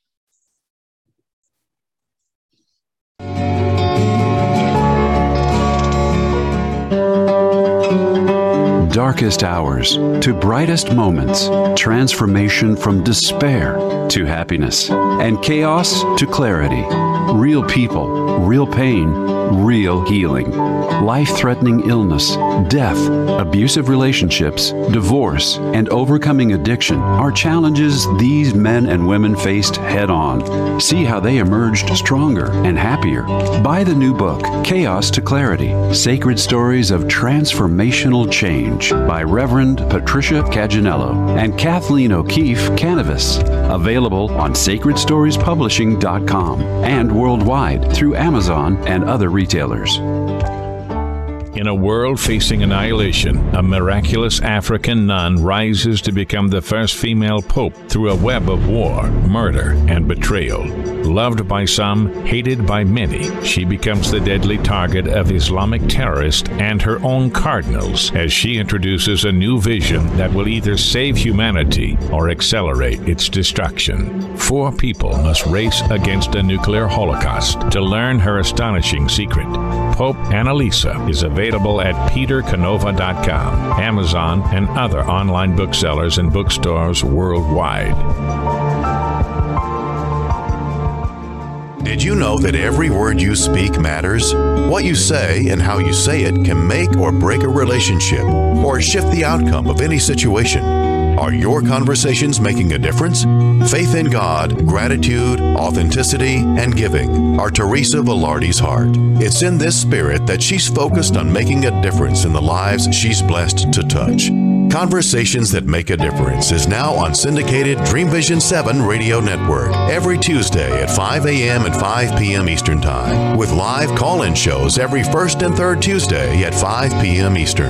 H: Darkest hours to brightest moments, transformation from despair to happiness, and chaos to clarity. Real people, real pain, real healing. Life-threatening illness, death, abusive relationships, divorce, and overcoming addiction are challenges these men and women faced head-on. See how they emerged stronger and happier. Buy the new book, Chaos to Clarity, Sacred Stories of Transformational Change, by Reverend Patricia Caginello and Kathleen O'Keefe Canavas. Available on sacred stories publishing dot com and worldwide through Amazon and other retailers.
E: In a world facing annihilation, a miraculous African nun rises to become the first female pope through a web of war, murder, and betrayal. Loved by some, hated by many, she becomes the deadly target of Islamic terrorists and her own cardinals as she introduces a new vision that will either save humanity or accelerate its destruction. Four people must race against a nuclear holocaust to learn her astonishing secret. Pope Annalisa is available at peter canova dot com, Amazon, and other online booksellers and bookstores worldwide.
A: Did you know that every word you speak matters? What you say and how you say it can make or break a relationship or shift the outcome of any situation. Are your conversations making a difference? Faith in God, gratitude, authenticity, and giving are Teresa Velarde's heart. It's in this spirit that she's focused on making a difference in the lives she's blessed to touch. Conversations That Make a Difference is now on syndicated Dream Vision seven Radio Network every Tuesday at five a.m. and five p.m. Eastern Time, with live call-in shows every first and third Tuesday at five p.m. Eastern.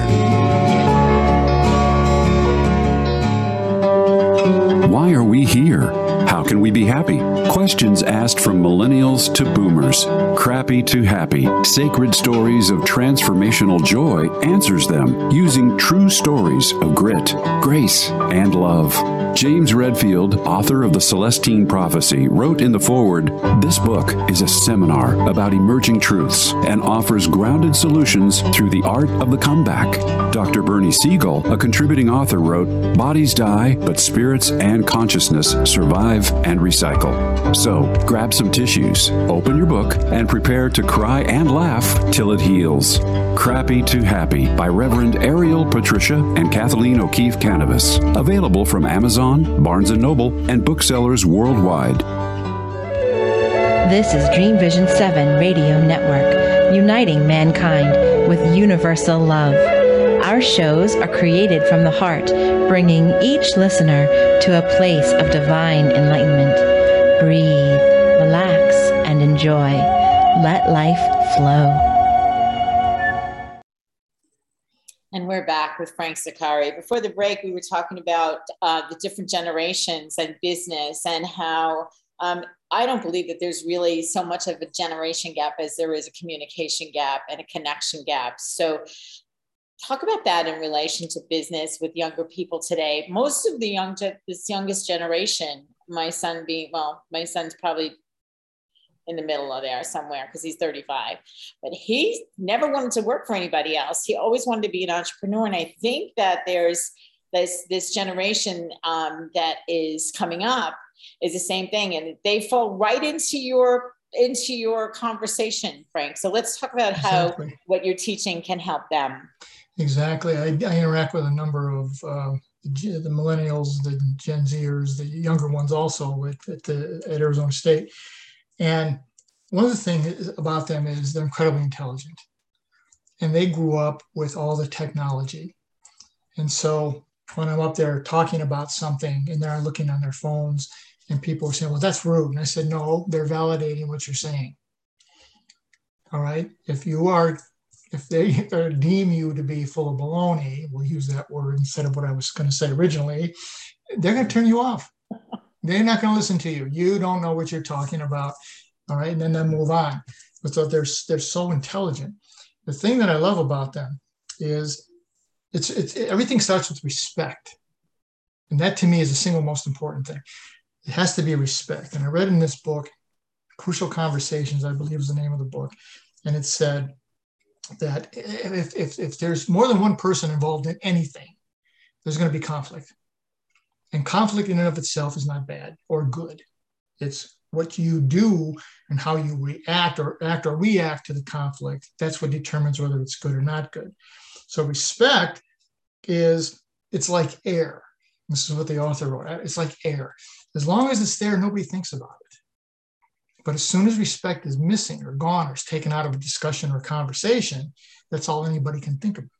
H: Why are we here? How can we be happy? Questions asked from millennials to boomers. Crappy to happy. Sacred Stories of Transformational Joy answers them using true stories of grit, grace, and love. James Redfield, author of The Celestine Prophecy, wrote in the foreword, "This book is a seminar about emerging truths and offers grounded solutions through the art of the comeback." Doctor Bernie Siegel, a contributing author, wrote, "Bodies die, but spirits and consciousness survive and recycle." So, grab some tissues, open your book, and prepare to cry and laugh till it heals. Crappy to Happy by Reverend Ariel Patricia and Kathleen O'Keefe Canavas. Available from Amazon, Barnes and Noble, and booksellers worldwide.
G: This is Dream Vision seven Radio Network, uniting mankind with universal love. Our shows are created from the heart, bringing each listener to a place of divine enlightenment. Breathe, relax, and enjoy. Let life flow.
B: And we're back with Frank Zaccari. Before the break, we were talking about uh, the different generations and business, and how um, I don't believe that there's really so much of a generation gap as there is a communication gap and a connection gap. So talk about that in relation to business with younger people today. Most of the young, this youngest generation, my son being, well, my son's probably in the middle of there somewhere because he's thirty-five, but he never wanted to work for anybody else. He always wanted to be an entrepreneur. And I think that there's this, this generation um, that is coming up is the same thing. And they fall right into your, into your conversation, Frank. So let's talk about exactly how what you're teaching can help them.
C: Exactly. I, I interact with a number of uh, the, the millennials, the Gen Zers, the younger ones also at, at, the, at Arizona State. And one of the things about them is they're incredibly intelligent, and they grew up with all the technology. And so when I'm up there talking about something and they're looking on their phones and people are saying, well, that's rude. And I said, no, they're validating what you're saying. All right. If you are, if they deem you to be full of baloney, we'll use that word instead of what I was going to say originally, they're going to turn you off. They're not going to listen to you. You don't know what you're talking about. All right. And then they move on. But so they're, they're so intelligent. The thing that I love about them is it's, it's, everything starts with respect. And that to me is the single most important thing. It has to be respect. And I read in this book, Crucial Conversations, I believe is the name of the book. And it said that if, if, if there's more than one person involved in anything, there's going to be conflict. And conflict in and of itself is not bad or good. It's what you do and how you react or act or react to the conflict. That's what determines whether it's good or not good. So respect is, it's like air. This is what the author wrote. It's like air. As long as it's there, nobody thinks about it. But as soon as respect is missing or gone or is taken out of a discussion or conversation, that's all anybody can think about.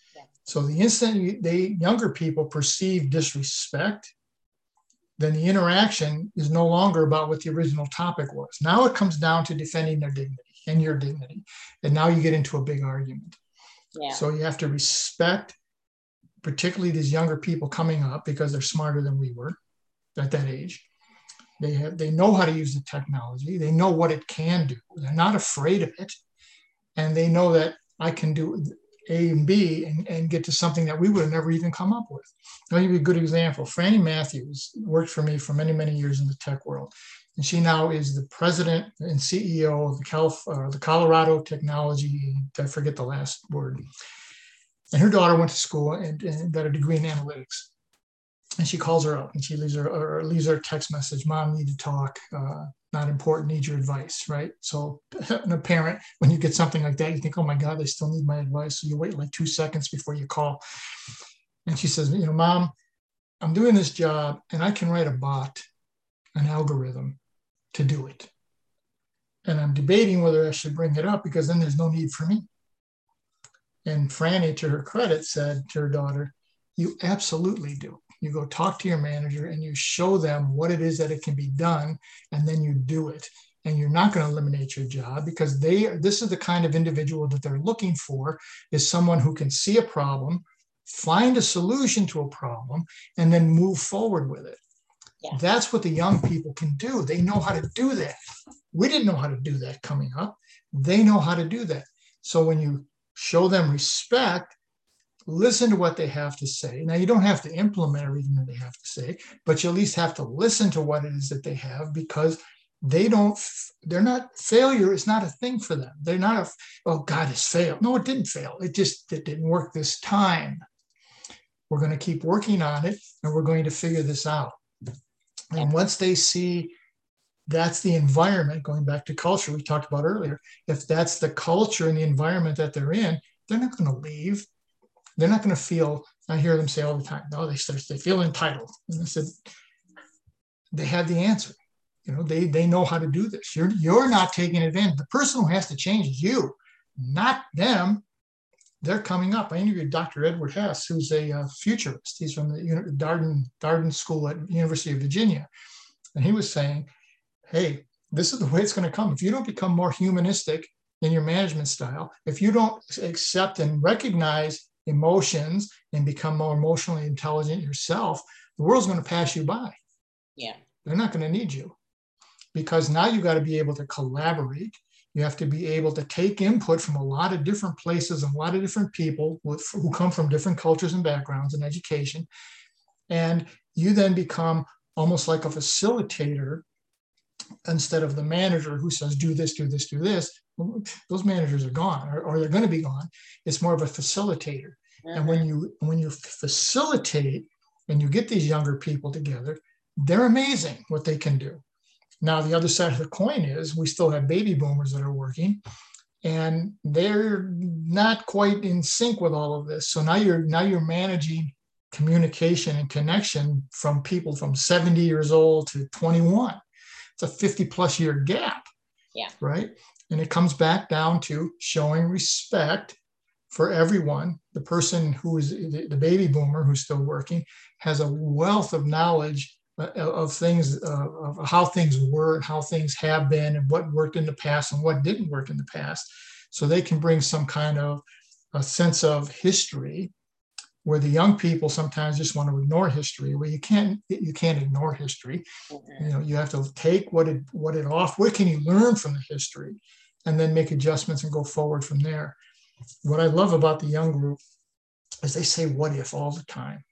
C: So the instant they younger people perceive disrespect, then the interaction is no longer about what the original topic was. Now it comes down to defending their dignity and your dignity. And now you get into a big argument. Yeah. So you have to respect, particularly these younger people coming up because they're smarter than we were at that age. They have, they know how to use the technology. They know what it can do. They're not afraid of it. And they know that I can do A and B and, and get to something that we would have never even come up with. I'll give you a good example. Franny Matthews worked for me for many, many years in the tech world. And she now is the president and C E O of the, Calif- uh, the Colorado Technology, I forget the last word. And her daughter went to school and, and got a degree in analytics. And she calls her up and she leaves her, or leaves her a text message, Mom, need to talk, uh, not important, need your advice, right? So a parent, when you get something like that, you think, oh my God, they still need my advice. So you wait like two seconds before you call. And she says, you know, Mom, I'm doing this job and I can write a bot, an algorithm to do it. And I'm debating whether I should bring it up because then there's no need for me. And Franny, to her credit, said to her daughter, you absolutely do. You go talk to your manager and you show them what it is that it can be done, and then you do it. And you're not going to eliminate your job because they, this is the kind of individual that they're looking for, is someone who can see a problem, find a solution to a problem, and then move forward with it.
B: Yeah.
C: That's what the young people can do. They know how to do that. We didn't know how to do that coming up. They know how to do that. So when you show them respect, listen to what they have to say. Now, you don't have to implement everything that they have to say, but you at least have to listen to what it is that they have, because they don't, they're not, failure is not a thing for them. They're not a, oh, God has failed. No, it didn't fail. It just, it didn't work this time. We're going to keep working on it, and we're going to figure this out. And once they see that's the environment, going back to culture we talked about earlier, if that's the culture and the environment that they're in, they're not going to leave. They're not going to feel, I hear them say all the time, no, they start, they feel entitled. And I said, they have the answer. You know, they, they know how to do this. You're, you're not taking advantage. The person who has to change is you, not them. They're coming up. I interviewed Doctor Edward Hess, who's a uh, futurist. He's from the Darden, Darden School at University of Virginia. And he was saying, hey, this is the way it's going to come. If you don't become more humanistic in your management style, if you don't accept and recognize emotions and become more emotionally intelligent yourself, the world's going to pass you by.
B: Yeah.
C: They're not going to need you, because now you got to be able to collaborate. You have to be able to take input from a lot of different places and a lot of different people with, who come from different cultures and backgrounds and education. And you then become almost like a facilitator instead of the manager who says, do this, do this, do this. Well, those managers are gone, or, or they're going to be gone. It's more of a facilitator. Mm-hmm. And when you, when you facilitate and you get these younger people together, they're amazing what they can do. Now, the other side of the coin is we still have baby boomers that are working, and they're not quite in sync with all of this. So now you're now you're managing communication and connection from people from seventy years old to twenty-one. It's a fifty plus year gap.
B: Yeah.
C: Right. And it comes back down to showing respect for everyone. The person who is the, the baby boomer who's still working has a wealth of knowledge of things, uh, of how things were and how things have been and what worked in the past and what didn't work in the past. So they can bring some kind of a sense of history, where the young people sometimes just want to ignore history. Well, you can't, you can't ignore history. Mm-hmm. You know, you have to take what it, what it off, what can you learn from the history, and then make adjustments and go forward from there. What I love about the young group is they say, what if, all the time,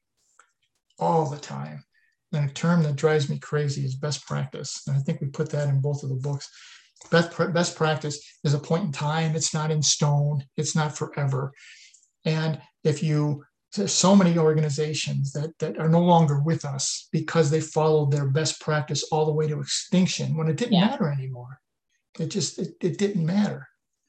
C: all the time. And a term that drives me crazy is best practice. And I think we put that in both of the books. Best, best practice is a point in time. It's not in stone. It's not forever. And if you, there's so many organizations that, that are no longer with us because they followed their best practice all the way to extinction when it didn't yeah. matter anymore. It just, it, it didn't matter.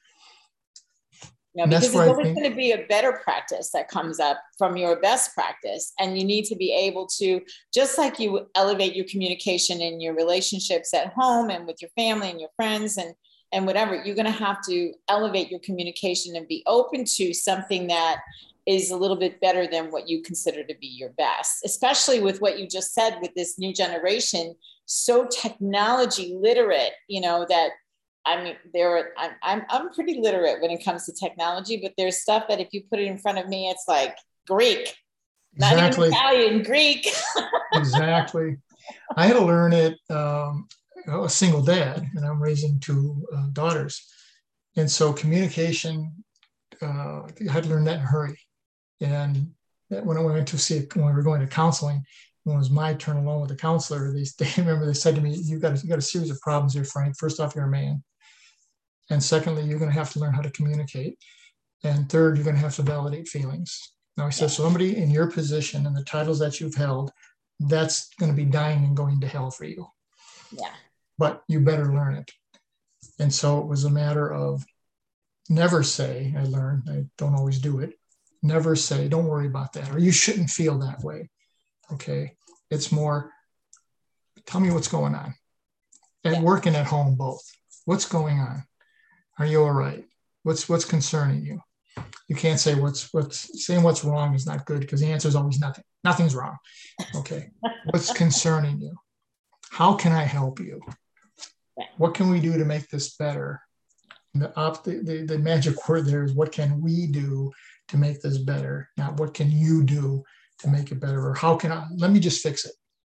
B: No, because there's always going to be a better practice that comes up from your best practice. And you need to be able to, just like you elevate your communication in your relationships at home and with your family and your friends and, and whatever, you're going to have to elevate your communication and be open to something that is a little bit better than what you consider to be your best, especially with what you just said with this new generation, so technology literate, you know, that I mean, there. I'm, I'm I'm pretty literate when it comes to technology, but there's stuff that if you put it in front of me, it's like Greek, not
C: exactly.
B: even Italian, Greek.
C: Exactly. I had to learn it. Um, a single dad, and I'm raising two uh, daughters, and so communication. Uh, I had to learn that in a hurry. And when I went to see when we were going to counseling, when it was my turn alone with the counselor, they, they remember they said to me, "You got you got a series of problems here, Frank. First off, you're a man. And secondly, you're going to have to learn how to communicate. And third, you're going to have to validate feelings." Now, he says, somebody in your position and the titles that you've held, that's going to be dying and going to hell for you.
B: Yeah.
C: But you better learn it. And so it was a matter of never say, I learned, I don't always do it, never say, don't worry about that, or you shouldn't feel that way. Okay. It's more, tell me what's going on. At yeah. work and at home, both. What's going on? Are you all right? What's what's concerning you? You can't say what's what's saying what's wrong is not good, because the answer is always nothing. Nothing's wrong. Okay. What's concerning you? How can I help you? What can we do to make this better? The, op, the, the, the magic word there is, what can we do to make this better? Not what can you do to make it better, or how can I, let me just fix it.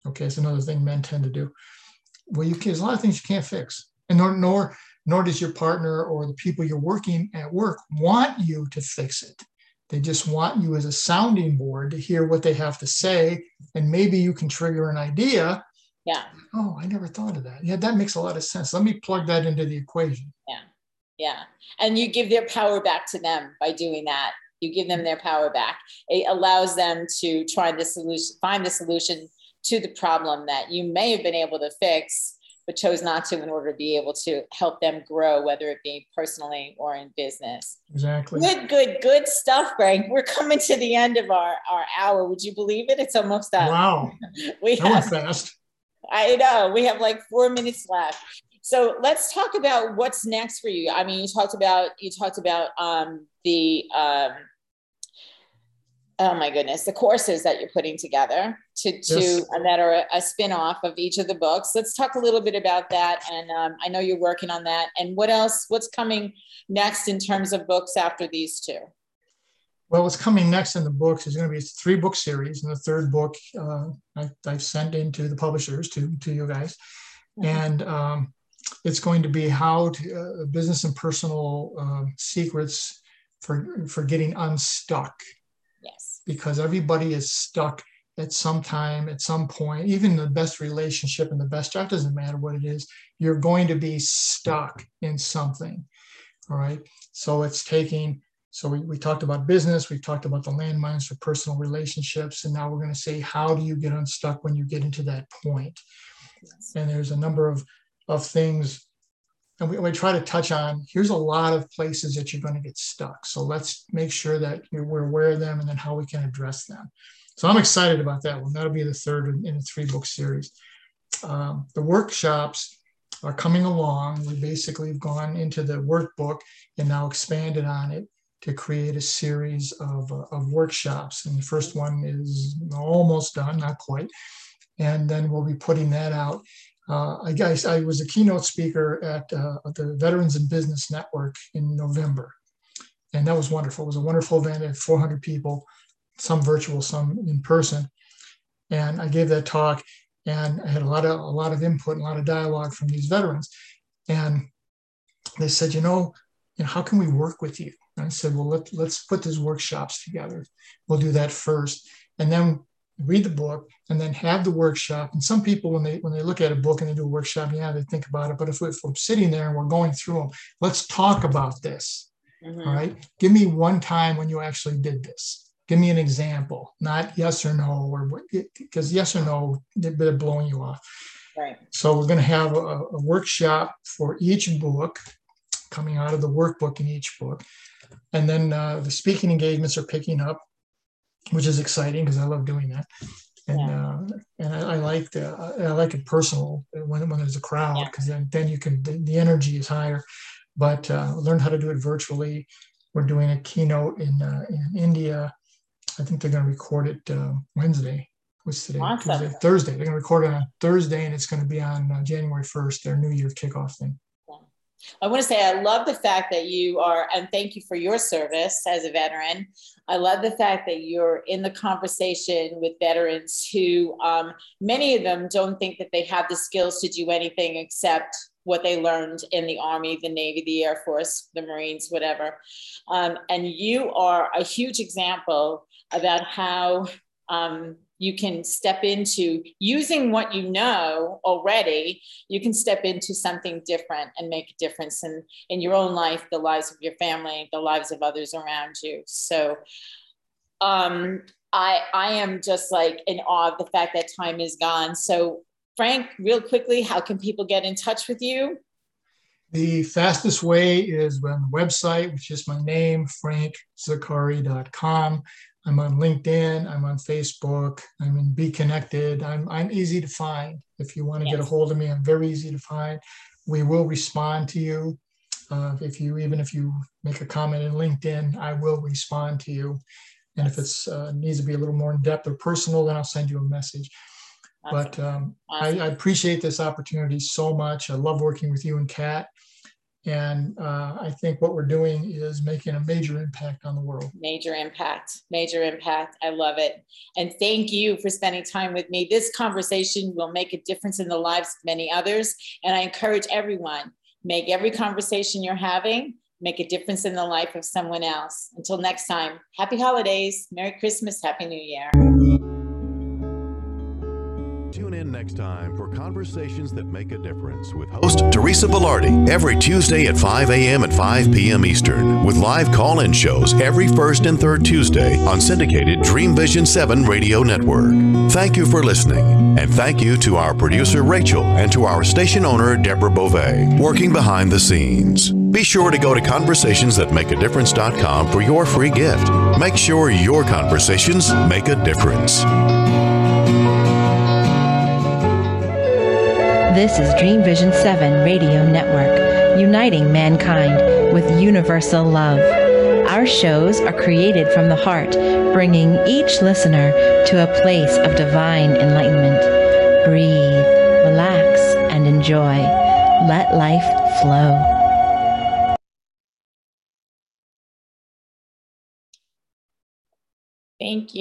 C: Okay, it's another thing men tend to do. Well, you can, there's a lot of things you can't fix, and nor nor nor does your partner or the people you're working at work want you to fix it. They just want you as a sounding board to hear what they have to say, and maybe you can trigger an idea.
B: Yeah.
C: Oh, I never thought of that. Yeah, that makes a lot of sense. Let me plug that into the equation.
B: Yeah. Yeah. And you give their power back to them by doing that. You give them their power back. It allows them to try the solution, find the solution to the problem that you may have been able to fix, but chose not to in order to be able to help them grow, whether it be personally or in business.
C: Exactly.
B: Good, good, good stuff, Frank. We're coming to the end of our, our hour. Would you believe it? It's almost done.
C: Wow.
B: we
C: that
B: have,
C: went fast.
B: I know. We have like four minutes left. So let's talk about what's next for you. I mean, you talked about, you talked about um, the, um, oh my goodness, the courses that you're putting together to, to
C: Yes.
B: and that are a, a spin-off of each of the books. Let's talk a little bit about that. And um, I know you're working on that. And what else, what's coming next in terms of books after these two?
C: Well, what's coming next in the books is going to be a three book series. And the third book uh, I, I've sent into the publishers, to, to you guys. Mm-hmm. And um, it's going to be how to uh, business and personal um, secrets for, for getting unstuck.
B: Yes.
C: Because everybody is stuck at some time, at some point. Even the best relationship and the best job, doesn't matter what it is, you're going to be stuck in something. All right. So it's taking, so we, we talked about business, we've talked about the landmines for personal relationships, and now we're going to say, how do you get unstuck when you get into that point? Yes. And there's a number of, of things, and we, we try to touch on, here's a lot of places that you're going to get stuck. So let's make sure that you're, we're aware of them and then how we can address them. So I'm excited about that one. That'll be the third in, in a three book series. Um, the workshops are coming along. We basically have gone into the workbook and now expanded on it to create a series of, uh, of workshops. And the first one is almost done, not quite. And then we'll be putting that out. Uh, I guess I was a keynote speaker at uh, the Veterans in Business Network in November. And that was wonderful. It was a wonderful event. It had four hundred people, some virtual, some in person. And I gave that talk, and I had a lot of, a lot of input, and a lot of dialogue from these veterans. And they said, you know, you know, how can we work with you? And I said, well, let, let's put these workshops together. We'll do that first. And then read the book and then have the workshop. And some people, when they when they look at a book and they do a workshop, yeah, they think about it. But if, if we're sitting there and we're going through them, let's talk about this. Mm-hmm. All right. Give me one time when you actually did this. Give me an example, not yes or no, or because yes or no, they're blowing you off.
B: Right.
C: So we're going to have a, a workshop for each book coming out of the workbook in each book. And then uh, the speaking engagements are picking up, which is exciting because I love doing that. And yeah. uh, and I, I like the I like it personal when, when there's a crowd, because yeah. then, then you can, the, the energy is higher. But uh, learned how to do it virtually. We're doing a keynote in uh, in India. I think they're going to record it uh, Wednesday. What's today?
B: Awesome.
C: Tuesday, Thursday. They're going to record it on Thursday, and it's going to be on uh, January first, their New Year kickoff thing.
B: I want to say I love the fact that you are, and thank you for your service as a veteran. I love the fact that you're in the conversation with veterans who, um, many of them don't think that they have the skills to do anything except what they learned in the Army, the Navy, the Air Force, the Marines, whatever. Um, and you are a huge example about how um, you can step into using what you know already, you can step into something different and make a difference in, in your own life, the lives of your family, the lives of others around you. So um, I, I am just like in awe of the fact that time is gone. So Frank, real quickly, how can people get in touch with you?
C: The fastest way is on the website, which is my name, frank zaccari dot com. I'm on LinkedIn, I'm on Facebook, I'm in Be Connected. I'm, I'm easy to find. If you want to yes. get a hold of me, I'm very easy to find. We will respond to you. Uh, if you, even if you make a comment in LinkedIn, I will respond to you. And if it's uh, needs to be a little more in depth or personal, then I'll send you a message. Awesome. But um, awesome. I, I appreciate this opportunity so much. I love working with you and Kat. And uh, I think what we're doing is making a major impact on the world.
B: Major impact, major impact. I love it. And thank you for spending time with me. This conversation will make a difference in the lives of many others. And I encourage everyone, make every conversation you're having, make a difference in the life of someone else. Until next time, happy holidays, Merry Christmas, Happy New Year.
A: Tune in next time for Conversations That Make a Difference with host Teresa Velarde every Tuesday at five a.m. and five p.m. Eastern, with live call-in shows every first and third Tuesday on syndicated Dream Vision seven Radio Network. Thank you for listening, and thank you to our producer Rachel and to our station owner Deborah Beauvais, working behind the scenes. Be sure to go to conversations that make a difference dot com for your free gift. Make sure your conversations make a difference.
G: This is Dream Vision seven Radio Network, uniting mankind with universal love. Our shows are created from the heart, bringing each listener to a place of divine enlightenment. Breathe, relax, and enjoy. Let life flow.
B: Thank you.